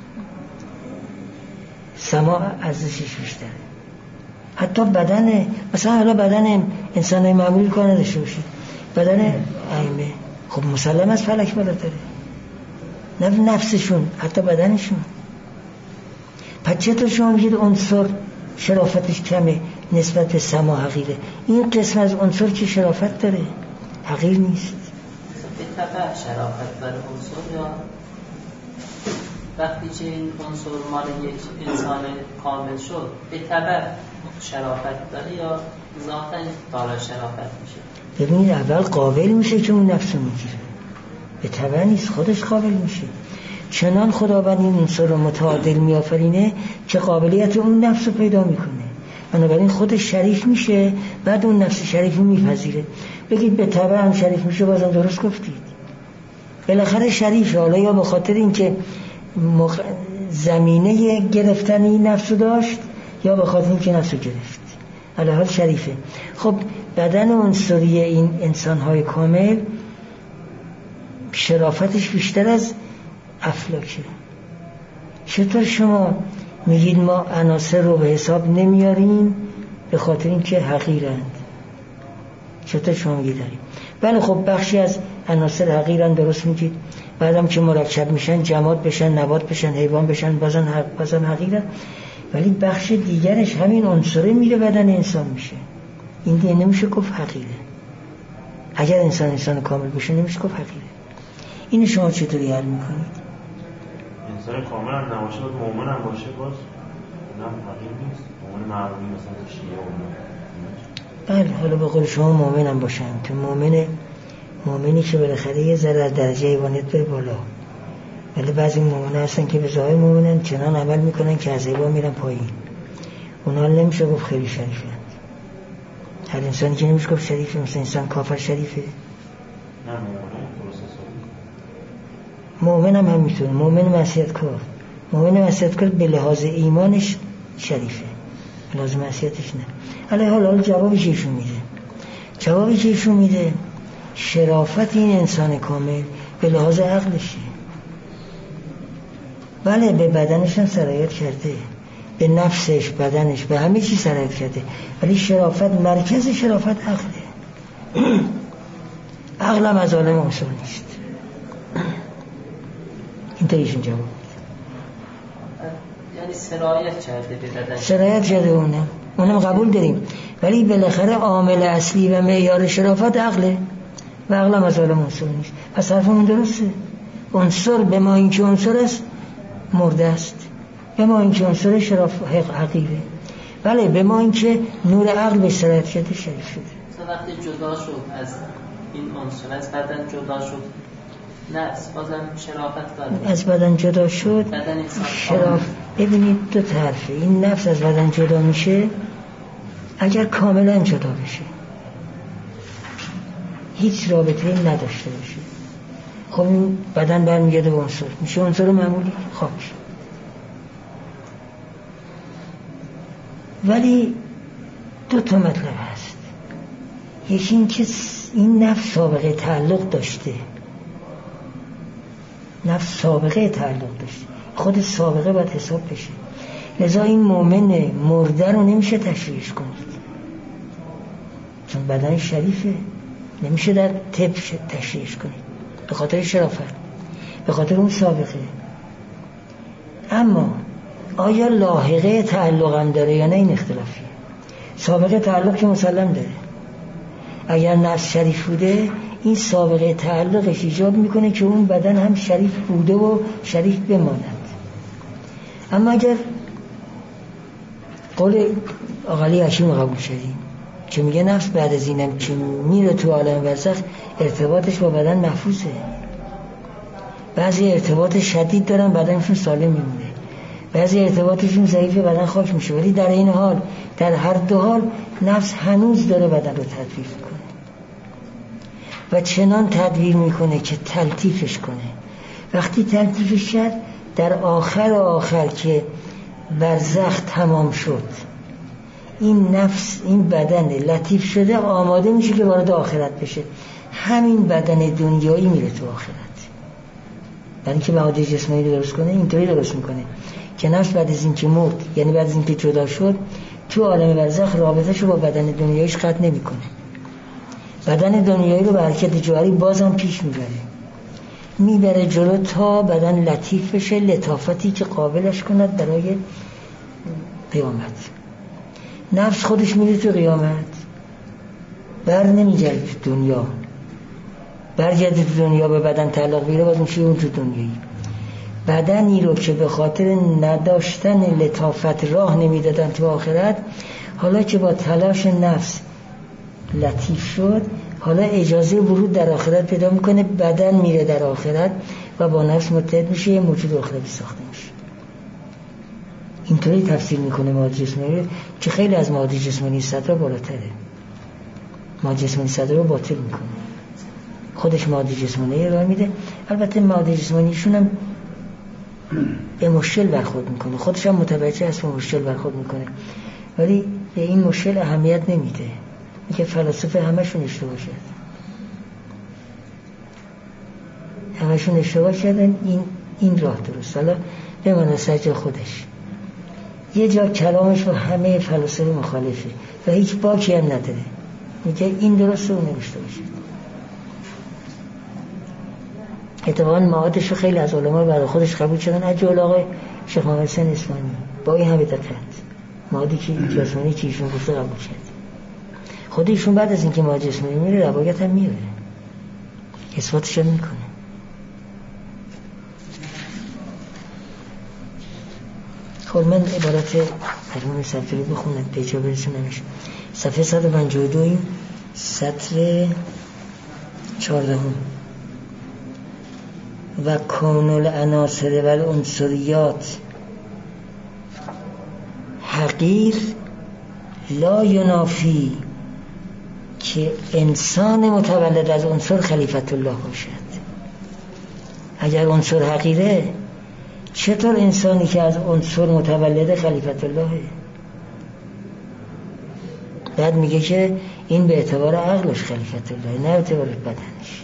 سما ارزشش بیشتره. حتی بدن، مثلا حالا بدن انسان معمولی کار نداشته باشید، بدن ائمه خب مسلم از فلک بالاتره، نه نفسشون حتی بدنشون. پس چطور شما میگید عنصر شرافتش کمه نسبت به سما حقیره؟ این قسم از عنصر که شرافت داره حقیر نیست. به طبع شرافت بر عنصر، یا وقتی که این عنصر مال یک انسان کامل شد به طبع شرافت داره یا ذاتاً دارای شرافت میشه؟ ببینید اول قابل میشه که اون نفس رو میگیره، به طبع نیست، خودش قابل میشه. چنان خداوند این عنصر رو متعادل میآفرینه که قابلیت اون نفس رو پیدا میکنه، بنابراین خودش شریف میشه، بعد اون نفس شریف رو میپذیره. بگید به طبع هم شریف میشه، بازم درست گفتید، بالاخره شریفه. حالا یا به خاطر اینکه زمینه گرفتن این نفس رو داشت، یا به خاطر اینکه نفس رو گرفت، علیحال شریفه. خب بدن عنصری این انسان‌های کامل شرافتش بیشتر از افلاکه. چطور شما میگید ما عناصر رو به حساب نمیاریم به خاطر اینکه حقیرند؟ چطور شما میگید داریم؟ بله خب بخشی از عناصر حقیرند، درست میگید، بعدم که مرکب میشن جماد بشن، نبات بشن، حیوان بشن، بازم حقیرند، ولی بخش دیگرش همین عنصره میره بدن انسان میشه. این دیگه نمیشه گفت حقیره. اگر انسان کامل بشه نمیشه گفت حقیره. این شما چطوری حل میکنید؟ انسان کامل هم نباشه باید مومن هم باشه، باز اونم حقیر نیست. مومن معروفی مثلا شیعه بله، حالا به قول شما مومن هم باشن، تو مومنی که بالاخره یه ذره درجه حیوانیت بره بالا، ولی بعضی مومنه هستن که به ظاهر مومنن چنان عمل میکنن که از حیوان میرن پایین. اونا نمیشه گفت خیلی شریفن. هر انسانی که نمیشه گفت شریفه، مثلا انسان کافر شریفه؟ نه، مومن هم میتونه، مومن معصیتکار به لحاظ ایمانش شریفه، به لحاظ معصیتش نه. علی حال جوابی که ایشون میده شرافت این انسان کامل به لحاظ عقلشه. بله به بدنش هم سرایت کرده، به نفسش، بدنش، به همه چی سرایت کرده، ولی شرافت، مرکز شرافت عقله. عقلم از عالم اصول نیست. اینطوریشون جواب یعنی سرایت کرده به بدن، سرایت کرده، اونم قبول داریم، ولی بالاخره عامل اصلی و معیار شرافت عقله و عقلم از عالم اصول نیست. پس حرفمون درسته. عنصر به ما اینکه عنصر است مرده است، به ما اینکه عنصر شرافت حقیقه. بله به ما اینکه نور عقل به سرایت کرده شریف شده. وقتی جدا شد از این عنصر، از بدن جدا شد، نفس بازم شرافت داره. از بدن جدا شد شرافت. ببینید دو طرفه، این نفس از بدن جدا میشه اگر کاملا جدا بشه، هیچ رابطه نداشته باشه، خب این بدن برمیگرده به عنصر، میشه عنصر معمولی خاک. ولی دو تا مطلب هست. یکی این که این نفس سابقه تعلق داشته، نفس سابقه تعلق داشته، خود سابقه باید حساب بشه. لذا این مومن مرده رو نمیشه تشریحش کنید، چون بدن شریفه، نمیشه در طب تشریحش کنید، به خاطر شرافت، به خاطر اون سابقه. اما آیا لاحقه تعلق هم داره یا نه؟ این اختلافیه. سابقه تعلق که مسلم داره، اگر نفس شریف بوده این سابقه تعلقش ایجاب میکنه که اون بدن هم شریف بوده و شریف بماند. اما اگر قول آقای حکیم قبول شدیم که میگه نفس بعد از اینم که میره تو عالم برزخ ارتباطش با بدن محفوظه، بعضی ارتباط شدید دارن بدنشون سالم میمونه، بعضی ارتباطشون ضعیفه بدن خاک میشه، ولی در این حال در هر دو حال نفس هنوز داره بدن رو تدبیر میکنه و چنان تدبیر میکنه که تلطیفش کنه. وقتی تلطیفش کرد در آخر که برزخ تمام شد، این نفس، این بدن لطیف شده آماده میشه که وارد آخرت بشه. همین بدن دنیایی میره تو آخرت، برای اینکه معادل جسمانی رو درست کنه. اینطوری درست میکنه که نفس بعد از این که مرد، یعنی بعد از این که جدا شد، تو عالم برزخ رابطه‌شو با بدن دنیاییش قطع نمیکنه. بدن دنیایی رو به حرکت جاری بازم پیش میبره جلو تا بدن لطیف بشه، لطافتی که قابلش کند برای قیامت. نفس خودش میره تو قیامت، بر نمیگرده تو دنیا، برگرده تو دنیا به بدن تعلق بیره، باز میشه اون تو دنیایی. بدنی رو که به خاطر نداشتن لطافت راه نمیدادن تو آخرت، حالا که با تلاش نفس لطیف شد، حالا اجازه ورود در آخرت پیدا میکنه، بدن میره در آخرت و با نفس متحد میشه، یه موجود آخرتی ساخته میشه. اینطوری تفسیر میکنه ماده جسمانی که خیلی از ماده جسمانی صدرا بالاتره. ماده جسمانی صدرا رو باطل میکنه، خودش ماده جسمانی ارائه میده. البته ماده جسمانیشون هم به مشکل برخورد میکنه، خودش هم متوجه است به مشکل برخورد میکنه، ولی به این مشکل اهمیت نمیده. میگه فلاسفه همشون اشتباه شد، همشون اشتباه شدن، این راه درست. حالا بمانه سر خودش، یه جا کلامش با همه فلاسفه مخالفه و هیچ باکی هم نداره، میگه این درسته و نمیشته شد. اتفاقاً معادش رو خیلی از علما برای خودش قبول شدن، از جمله آقای شیخ محمد حسین اسمانی با این همه دقت معادی که جسمانی که ایشون گفته قبول شد. خود ایشون بعد از اینکه معاد جسمانی میره روایت هم میاره، اثباتش هم میکنه. خب من عبارت فرمون صفحه رو بخونم به جا برسونمش. صفحه 152 سطر 14. و کون العناصر و العنصریات حقیر لا ینافی که انسان متولد از عنصر خلیفت الله باشد. اگر عنصر حقیره، چطور انسانی که از عنصر متولد خلیفت اللهه؟ بعد میگه که این به اعتبار عقلش خلیفت الله، نه به اعتبار بدنش.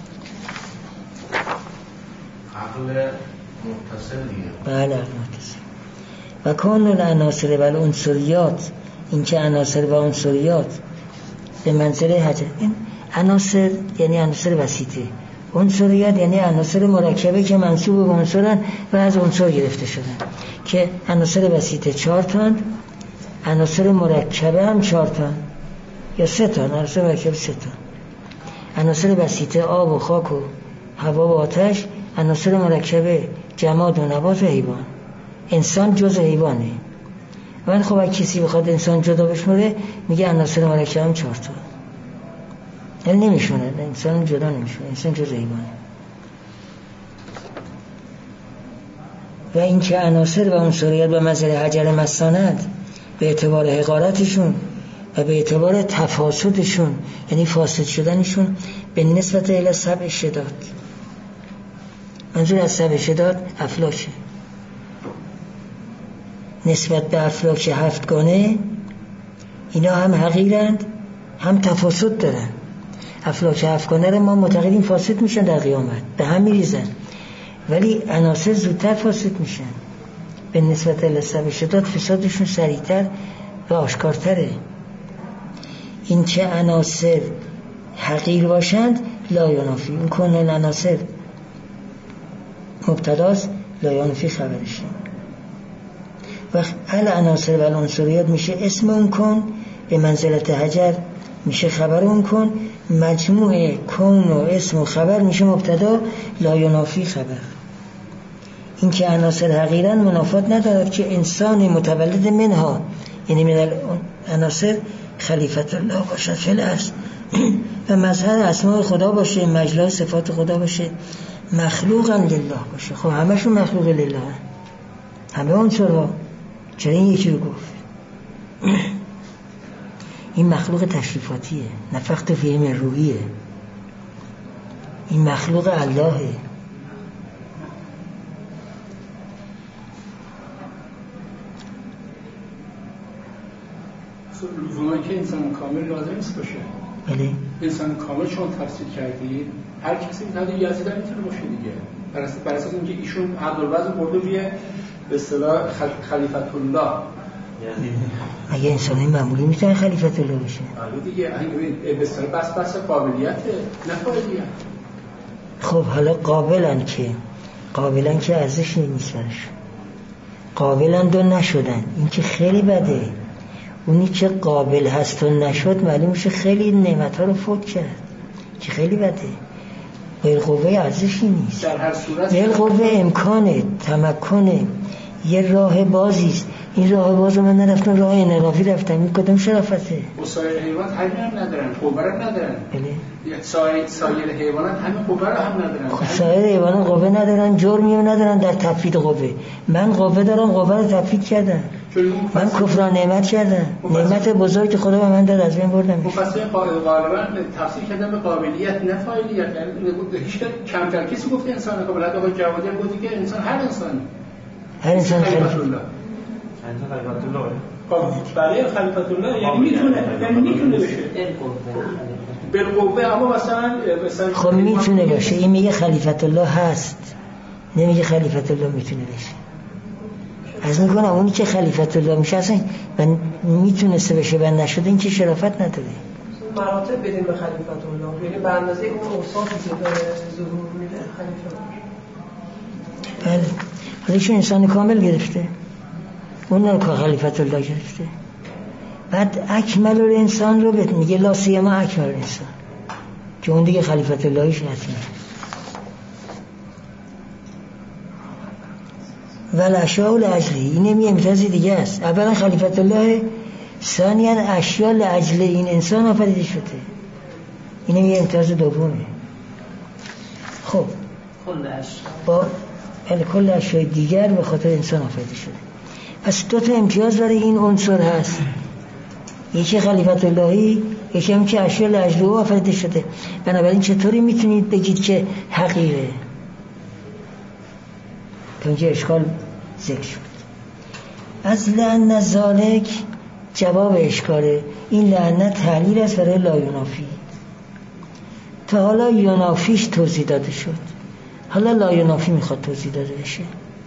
عقل متصل دیگه. بله متصل. و کون العناصر و العنصریات، این که عناصر و عنصریات به منزله حجر، این عناصر یعنی عناصر وسیطه، عنصریات یعنی عناصر مرکبه که منسوب به عنصرن و از عنصر گرفته شدن، که عناصر وسیطه 4 تا، عناصر مرکبه هم 4 تا یا 3 تا، عناصر مرکبه 3 تا. عناصر وسیطه آب و خاک و هوا و آتش، عناصر مرکبه جماد و نبات و حیوان. انسان جز حیوانه. من خب اگه کسی بخواد انسان جدا بشمره میگه عناصر مرکبه هم 4 تا. یعنی نمیشونه، انسان جدا نمیشونه، انسان جز حیوانه. و این که عناصر و عنصریات به منزله حجر مستند به اعتبار حقارتشون و به اعتبار تفاسدشون، یعنی فاسد شدنشون، به نسبت الی سبع شداد. منظور از سبع شداد افلاکه، نسبت به افلاک 7 گانه، اینا هم حقیرند هم تفاسد دارن. افلاک 7 گانه رو ما معتقدیم فاسد میشن در قیامت، به هم میریزن، ولی عناصر زودتر فاسد میشن. به نسبت الی سبع شداد فسادشون سریعتر و آشکارتره. این که عناصر حقیر باشند لا ینافی، این کن العناصر مبتداست، لا ینافی خبرشه. و العناصر و العنصریات میشه اسم اون کن، به منزلت حجر میشه خبر اون کن، مجموع کن و اسم و خبر میشه مبتدا، لا ینافی خبر. این که عناصر حقیرن منافات ندارد که انسان متولد منها، یعنی من عناصر خلیفت الله باشد فعل است و مظهر اسماء خدا باشه، مجلای صفات خدا باشه، مخلوقا لله باشه. خب همشون مخلوق لله، همه عنصرها. چرا این یکی رو گفت؟ این مخلوق تشریفاتیه، نفخت فیه من روحیه، این مخلوق اللهه. لزوما که انسان کامل لازم نیست باشه. بله. انسان کامل چون تفسیر کردید، هر کسی میتونه یزید هم میتونه باشه دیگه. بر اساس اینکه ایشون عبدالوزن برده روی به اصطلاح خلیفت الله. اگه انسانی معمولی میتونه خلیفت الله باشه. آره دیگه، به اصطلاح بس قابلیته، نه فاعلیت. خب حالا قابلن که ارزش نیست برش. قابلن و نشدن، این که خیلی بده. اونی که قابل هست و نشد معلوم میشه خیلی نعمت‌ها رو فوت کرد، که خیلی بده. بالقوه ارزشی نیست. در هر صورت بالقوه امکانه، تمکنه، یه راه بازیست. این راه باز من نرفتم، راه انحرافی رفتم. این کدوم شرافته؟ سایر حیوانات همین هم ندارن، قوه ندارن. بله. سایر حیوانات همین قوه هم ندارن. خب سایر حیوانات قوه ندارن، جرمی ندارن در تفویض قوه. من قوه دارم، قوه رو تفویض کردم. من کفران نعمت کردم. نعمت بزرگ که خدا به من داد از بین بردم. مفسر غالبا تفسیر کردن به قابلیت نه فاعلیت. هیچ کمتر کسی گفته انسان کامل. حتی آقای جوادی هم گفت که انسان هر انسانی. هر انسان خلیفت الله. برای خلیفت الله یعنی میتونه بشه بالقوه. اما مثلا خب میتونه باشه. این میگه خلیفت الله هست، نمیگه خلیفت الله میتونه بشه. از میکنم اونی که خلیفت الله میشه اصلا میتونسته بشه و نشده، این که شرافت نداره. مراتب بدیم به خلیفت الله، یعنی به اندازه اون اوصافی که داره ظهور میده خلیفت الله. بله. حالا انسان کامل گرفته، اون رو که خلیفت الله گرفته. بعد اکمل الانسان رو میگه لا سیما اکمل الانسان، که اون دیگه خلیفت اللهیش حتمه. ول اشیاء لاجله، این یه امتیاز دیگه است. اولا خلیفت الله، ثانیا اشیاء لاجله این انسان آفریده شده. این یه امتیاز دومه. خب با کل اشیاء دیگر به خاطر انسان آفریده شده. پس دو تا امتیاز برای این عنصر هست، یکی خلیفت اللهی، یکی هم که اشیاء لاجله آفریده شده. بنابراین چطوری میتونید بگید که حقیقه؟ تا اینجا اشکال ذکر شد. از لعن ذالک جواب اشکاله. این لعنت تعلیل است برای لا ینافی. تا حالا ینافیش توضیح داده شد، حالا لا ینافی میخواد توضیح داده بشه.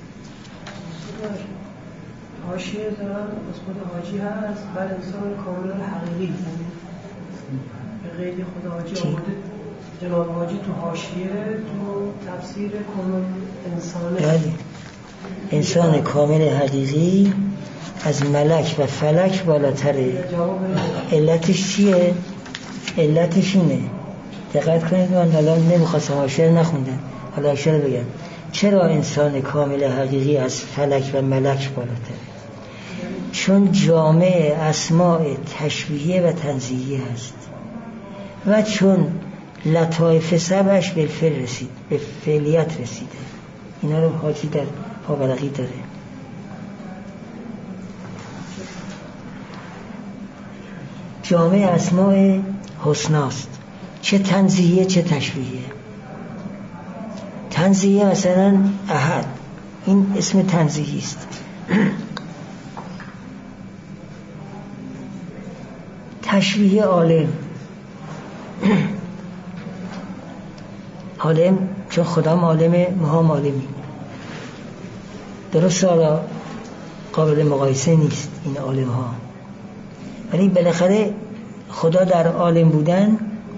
حاشیه دارن از خود حاجی هست، بل انسان کامل حقیقی به غیر خود حاجی آورده. جناب حاجی تو حاشیه تو تفسیر کامل انسانه. انسان کامل حقیقی از ملک و فلک بالاتره. علتش چیه؟ علتش اینه، دقت کنید. من حالا نمیخواستم حاشیه نخوندم، حالا حاشیه رو بگم. چرا انسان کامل حقیقی از فلک و ملک بالاتره؟ چون جامع اسماء تشبیهیه و تنزیهیه هست و چون لطائف سبعش به فعلیت رسیده. اینا رو حاجی در پاورقی داره. جامع اسماء حسناست، چه تنزیهیه چه تشبیهیه. تنزیهیه مثلا احد، این اسم تنزیهی است. تشبیه عالم، عالم چون خدام عالمه، ما هم عالمی. درست حالا قابل مقایسه نیست این عالم ها، ولی بالاخره خدا در عالم بودن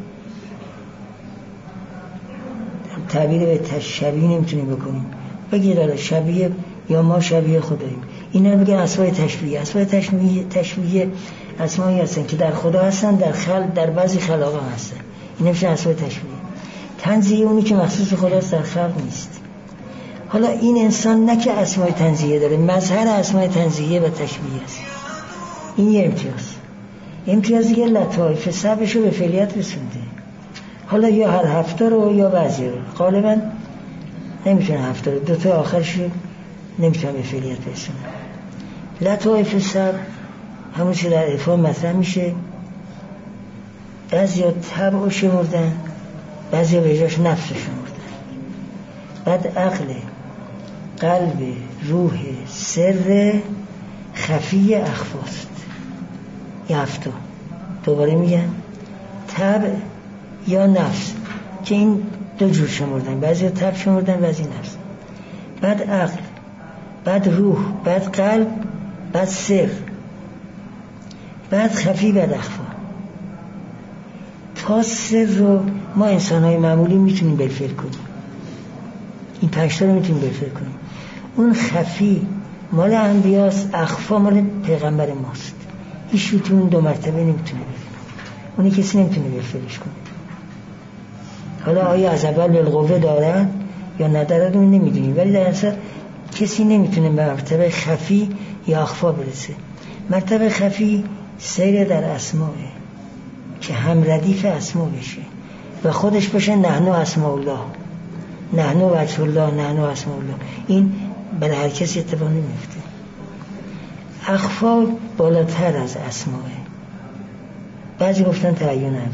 تعبیر به شبیه نمیتونیم بکنیم. بگید حالا شبیه یا ما شبیه خداییم. اینا بگن اسماء تشبیه. اسماء تشبیه اسمایی هستن که در خدا هستن، در بعضی خلق هم هستن. این میشه اسماء تشبیه. تنزیه اونی که مخصوص خداست، در خلق نیست. حالا این انسان نه که اسماء تنزیه داره، مظهر اسماء تنزیه و تشبیه است. این یه امتیازی که لطائف سبعش رو به فعلیت رسونده. حالا یا هر هفته رو یا بعضی رو، غالبا نمیتونه هفته رو، دوتا آخرش رو نمیتونه به فعلیت رسونه. لطائف سبع همون که در افهام مطرح میشه. بعضی ها طبع رو شمردن، بعضی ها به جاش نفس رو شمردن. بعد عقل، قلب، روح، سر، خفی، اخفاست. یه هفته دوباره میگن طبع یا نفس، که این دو جور شمردن، بعضی طبع شمردن بعضی نفس. بعد عقل، بعد روح، بعد قلب، بعد سر، بعد خفی، بعد اخفا. تا سر رو ما انسان‌های معمولی میتونیم بالفعل کنیم، این 5 تا رو میتونیم بالفعل کنیم. اون خفی مال انبیاست، اخفا مال پیغمبر ماست. هیچ تو اون 2 مرتبه نمیتونه بالفعل، اونی کسی نمیتونه بالفعلش کنه. حالا آیا از اول بالقوه دارن یا ندارن اون نمیدونیم، ولی در اصل کسی نمیتونه به مرتبه خفی یا اخفا برسه. مرتبه خفی سیر در اسماءه که هم ردیف اسما بشه و خودش بشه نحن اسماء الله، نحن وجه الله، نحن اسماء الله. این برای هر کسی اتفاق نمیفته. اخفا بالاتر از اسماءه. بعضی گفتن تعین اول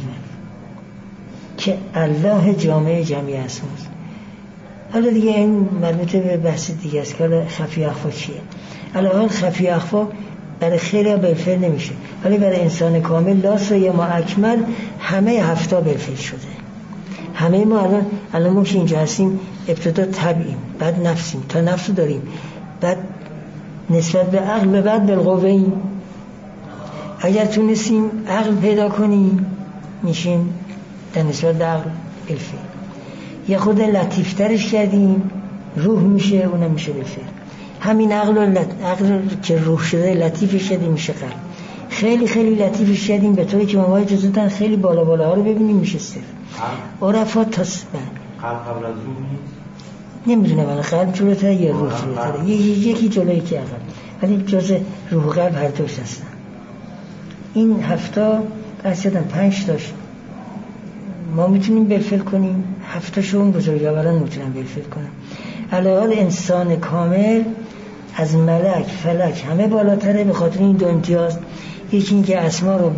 که الله جامع جمعی اسماست. حالا دیگه این مربوطه به بحث دیگه است که خفی اخفا چیه. الان خفی اخفا برای خیلی بالفعل نمیشه، ولی برای انسان کامل لاس و یه ما اکمل همه 7 بالفعل شده. همه ما الان ما که اینجا هستیم ابتدا طبعیم، بعد نفسیم، تا نفسو داریم، بعد نسبت به عقل، بعد بالقوه‌ایم. اگر تونستیم عقل پیدا کنیم میشیم در نسبت به عقل بالفعل. یه خود لطیفترش کردیم روح میشه، اونم میشه بالفعل. همین عقل که روح شده لطیفش کردیم میشه قلب. خیلی خیلی لطیفش کردیم به طوری که ما اجازه دادن خیلی بالا بالا ها رو ببینیم میشه صفر. عرفا تا قلب قبل از روح نیست؟ نمیدونم من قلب جلوتره یا روح جلوتره، یکی جلوی که عقل، ولی جز روح و قلب هر دوش هستن. این 7 درصدن 5 تاش ما میتونیم بالفعل کنیم، 7 تاشو اون بزرگواران میتونن بالفعل کنن. علاوه انسان کامل از ملک فلک همه بالاتره به خاطر این 2 امتیاز. یکی این که اسما رو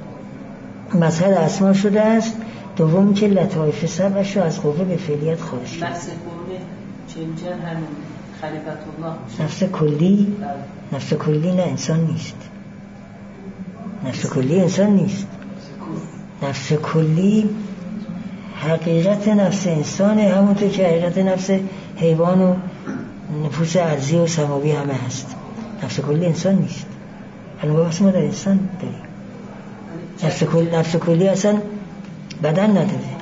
مظهر اسما شده است، دوم که لطایف سبعش رو از قوه به فعلیت خارج شده. نفس کلی چنجن همین خلیفت الله. نفس کلی؟ نفس کلی نه انسان نیست. نفس کلی انسان نیست. نفس کلی حقیقت نفس انسانه، همونطور که حقیقت نفس حیوان و نفوس ارضی و سماوی همه هست. نفس کلی انسان نیست. الان بس ما در انسان داریم. نفس کلی اصلا بدن نداره،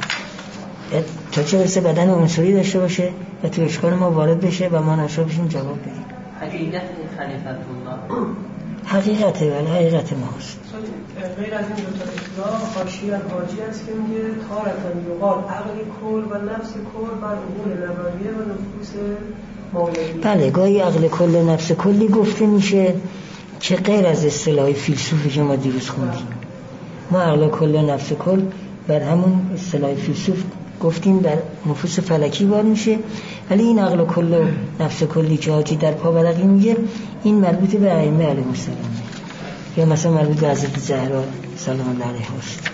تا چه برسه بدن عنصری داشته باشه و تو اشکال ما وارد بشه و ما نشا بشیم جواب بدیم. حقیقت خلیفت الله حقیقته، ولی حقیقت ماست. غیر از این 2 تا اطلاع حاشیه الحاجی است که میگه تارتن یقال عقل کل و نفس کل بر عقول نبویه و نفوس مولویه. بله، گاهی عقل کل و نفس کلی گفته میشه که غیر از اصطلاح فیلسوفی که ما دیروز خوندیم. ما عقل کل و نفس کل بر همون اصطلاح فیلسوف گفتیم در نفوس فلکی وارد میشه، ولی این عقل کل و نفس کلی که حاجی در پاورقی میگه این مربوط به ائمه علیهم السلام یا مثلا مربوط به حضرت زهرا سلام الله علیها است.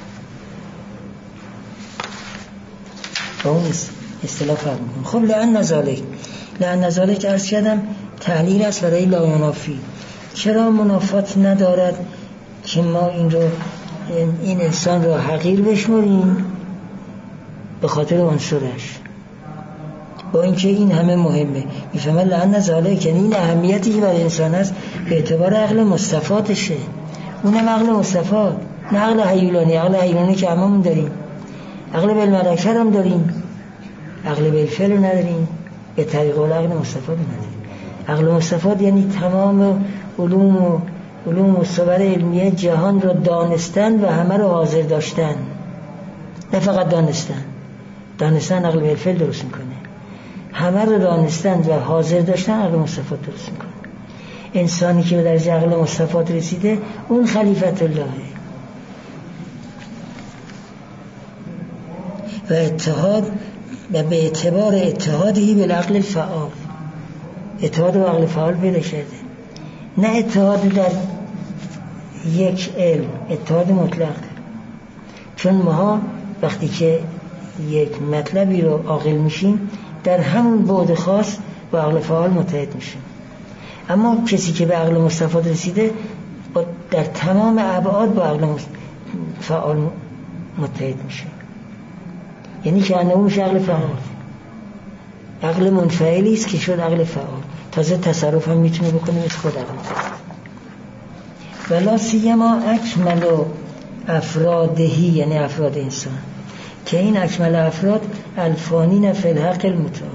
با اون اصطلاح فرق میکنم. خب لأن ذالک عرض کردم تعلیل است برای لا منافی. چرا منافات ندارد که ما این انسان رو حقیر بشماریم به خاطر عنصرش، با اینکه این همه مهمه. میفهمن لأن ذالک یعنی این اهمیتی که برای انسان هست به اعتبار عقل مصطفاتشه. اونم عقل مصطفات، نه عقل حیولانی. عقل حیولانی که هممون داریم، عقل بالملکه هم داریم، عقل بالفعل نداریم، به طریق عقل مصطفات نداریم. عقل مصطفات یعنی تمام علوم و صور علمیه جهان رو دانستن و همه رو حاضر داشتن، نه فقط دانستن عقل بالفعل درست میکنه، همه رو دانستن و حاضر داشتن عقل مصطفات درست میکنه. انسانی که به درجه عقل مصطفات رسیده اون خلیفت اللهه و اتحاد و به اعتبار اتحادی بالعقل الفعال، اتحاد با عقل فعال پیدا کرده، نه اتحاد در یک علم، اتحاد مطلق. چون ما وقتی که یک مطلبی رو عاقل میشیم در همون بعد خاص با عقل فعال متحد میشیم، اما کسی که به عقل مصطفات رسیده در تمام ابعاد با عقل فعال متحد میشه. یعنی که انهوش عقل فعال، عقل منفعلی است که شد عقل فعال، تازه تصرف هم میتونه بکنه مثل خود عقل. ولا سیما اکمل افرادهی یعنی افراد انسان، که این اکمل افراد الفانین فی الحق المتعال.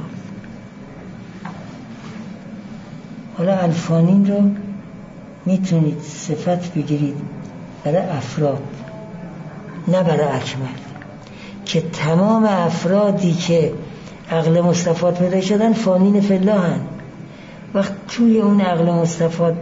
حالا الفانین رو میتونید صفت بگیرید برای افراد نه برای اکمل، که تمام افرادی که عقل مصطفات پیدا شدن فانین فی الله هن، وقت توی اون عقل مستفاد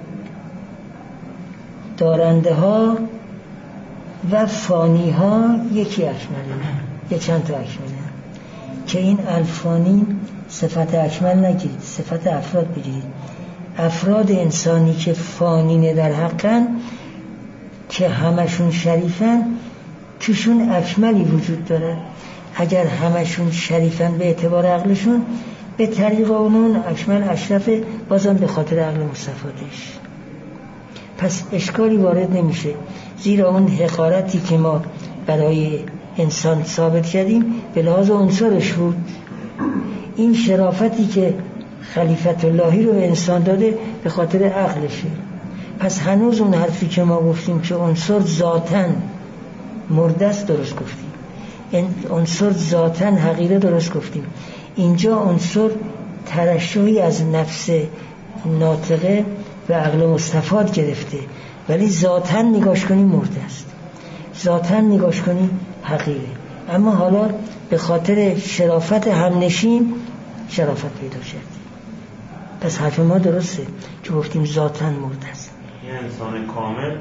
دارنده ها و فانی ها یکی اکمله، یه چند تا اکمله که این الفانی صفت اکمل نگیرید، صفت افراد بگیرید. افراد انسانی که فانینه در حقن که همشون شریفن توشون اکملی وجود داره. اگر همشون شریفن به اعتبار عقلشون به طریق اون اکمل اشرفه، بازم به خاطر عقل مستفادش. پس اشکالی وارد نمیشه، زیرا اون حقارتی که ما برای انسان ثابت کردیم به لحاظ عنصرش بود. این شرافتی که خلیفت اللهی رو به انسان داده به خاطر عقلشه. پس هنوز اون حرفی که ما گفتیم که عنصر ذاتاً مرده است درست گفتیم، عنصر ذاتاً حقیقه درست گفتیم. اینجا عنصر ترشحی از نفس ناطقه و عقل مستفاد گرفته، ولی ذاتاً نگاش کنی مرده است، ذاتاً نگاش کنی حقیقه. اما حالا به خاطر شرافت همنشین شرافت پیدا شد. پس حرف ما درسته که گفتیم ذاتاً مرده است. این انسان کامل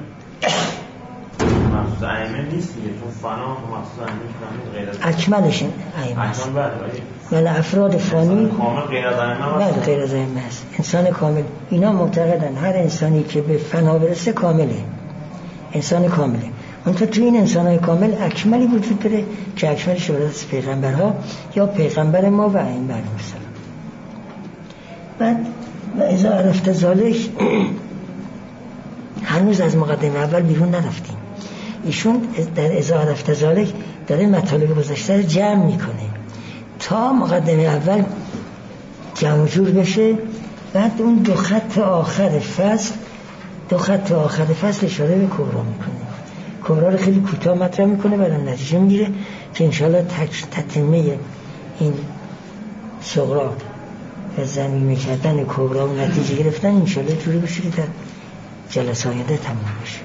مخصوص ائمه نیست دیگه، چون فنا مخصوص ائمه غیر از اکملش ائمه است. ولی افراد فانی کامل غیر از ائمه است. غیر از ائمه است. انسان کامل اینا معتقدن هر انسانی که به فنا برسه کامله، انسان کامله. اونطور تو این انسان‌های کامل اکملی وجود داره که اکملش از پیغمبرها یا پیغمبر ما و ائمه علیهم السلام. بعد و اذا عرفت ذلک هنوز از مقدمه اول بیرون نرفتیم. ایشون در اذا عرفت ذلک داره مطالب گذشته رو جمع میکنه تا مقدمه اول جمع جور بشه. بعد اون دو خط آخر فصل اشاره به کبرا میکنه. کبرا رو خیلی کوتاه مطرح میکنه، بعد نتیجه میگیره که انشاءالله تتمه این صغرا و ضمیمه کردن کبرا و نتیجه گرفتن انشاءالله جوری بشه که در جلسه آینده تمام بشه.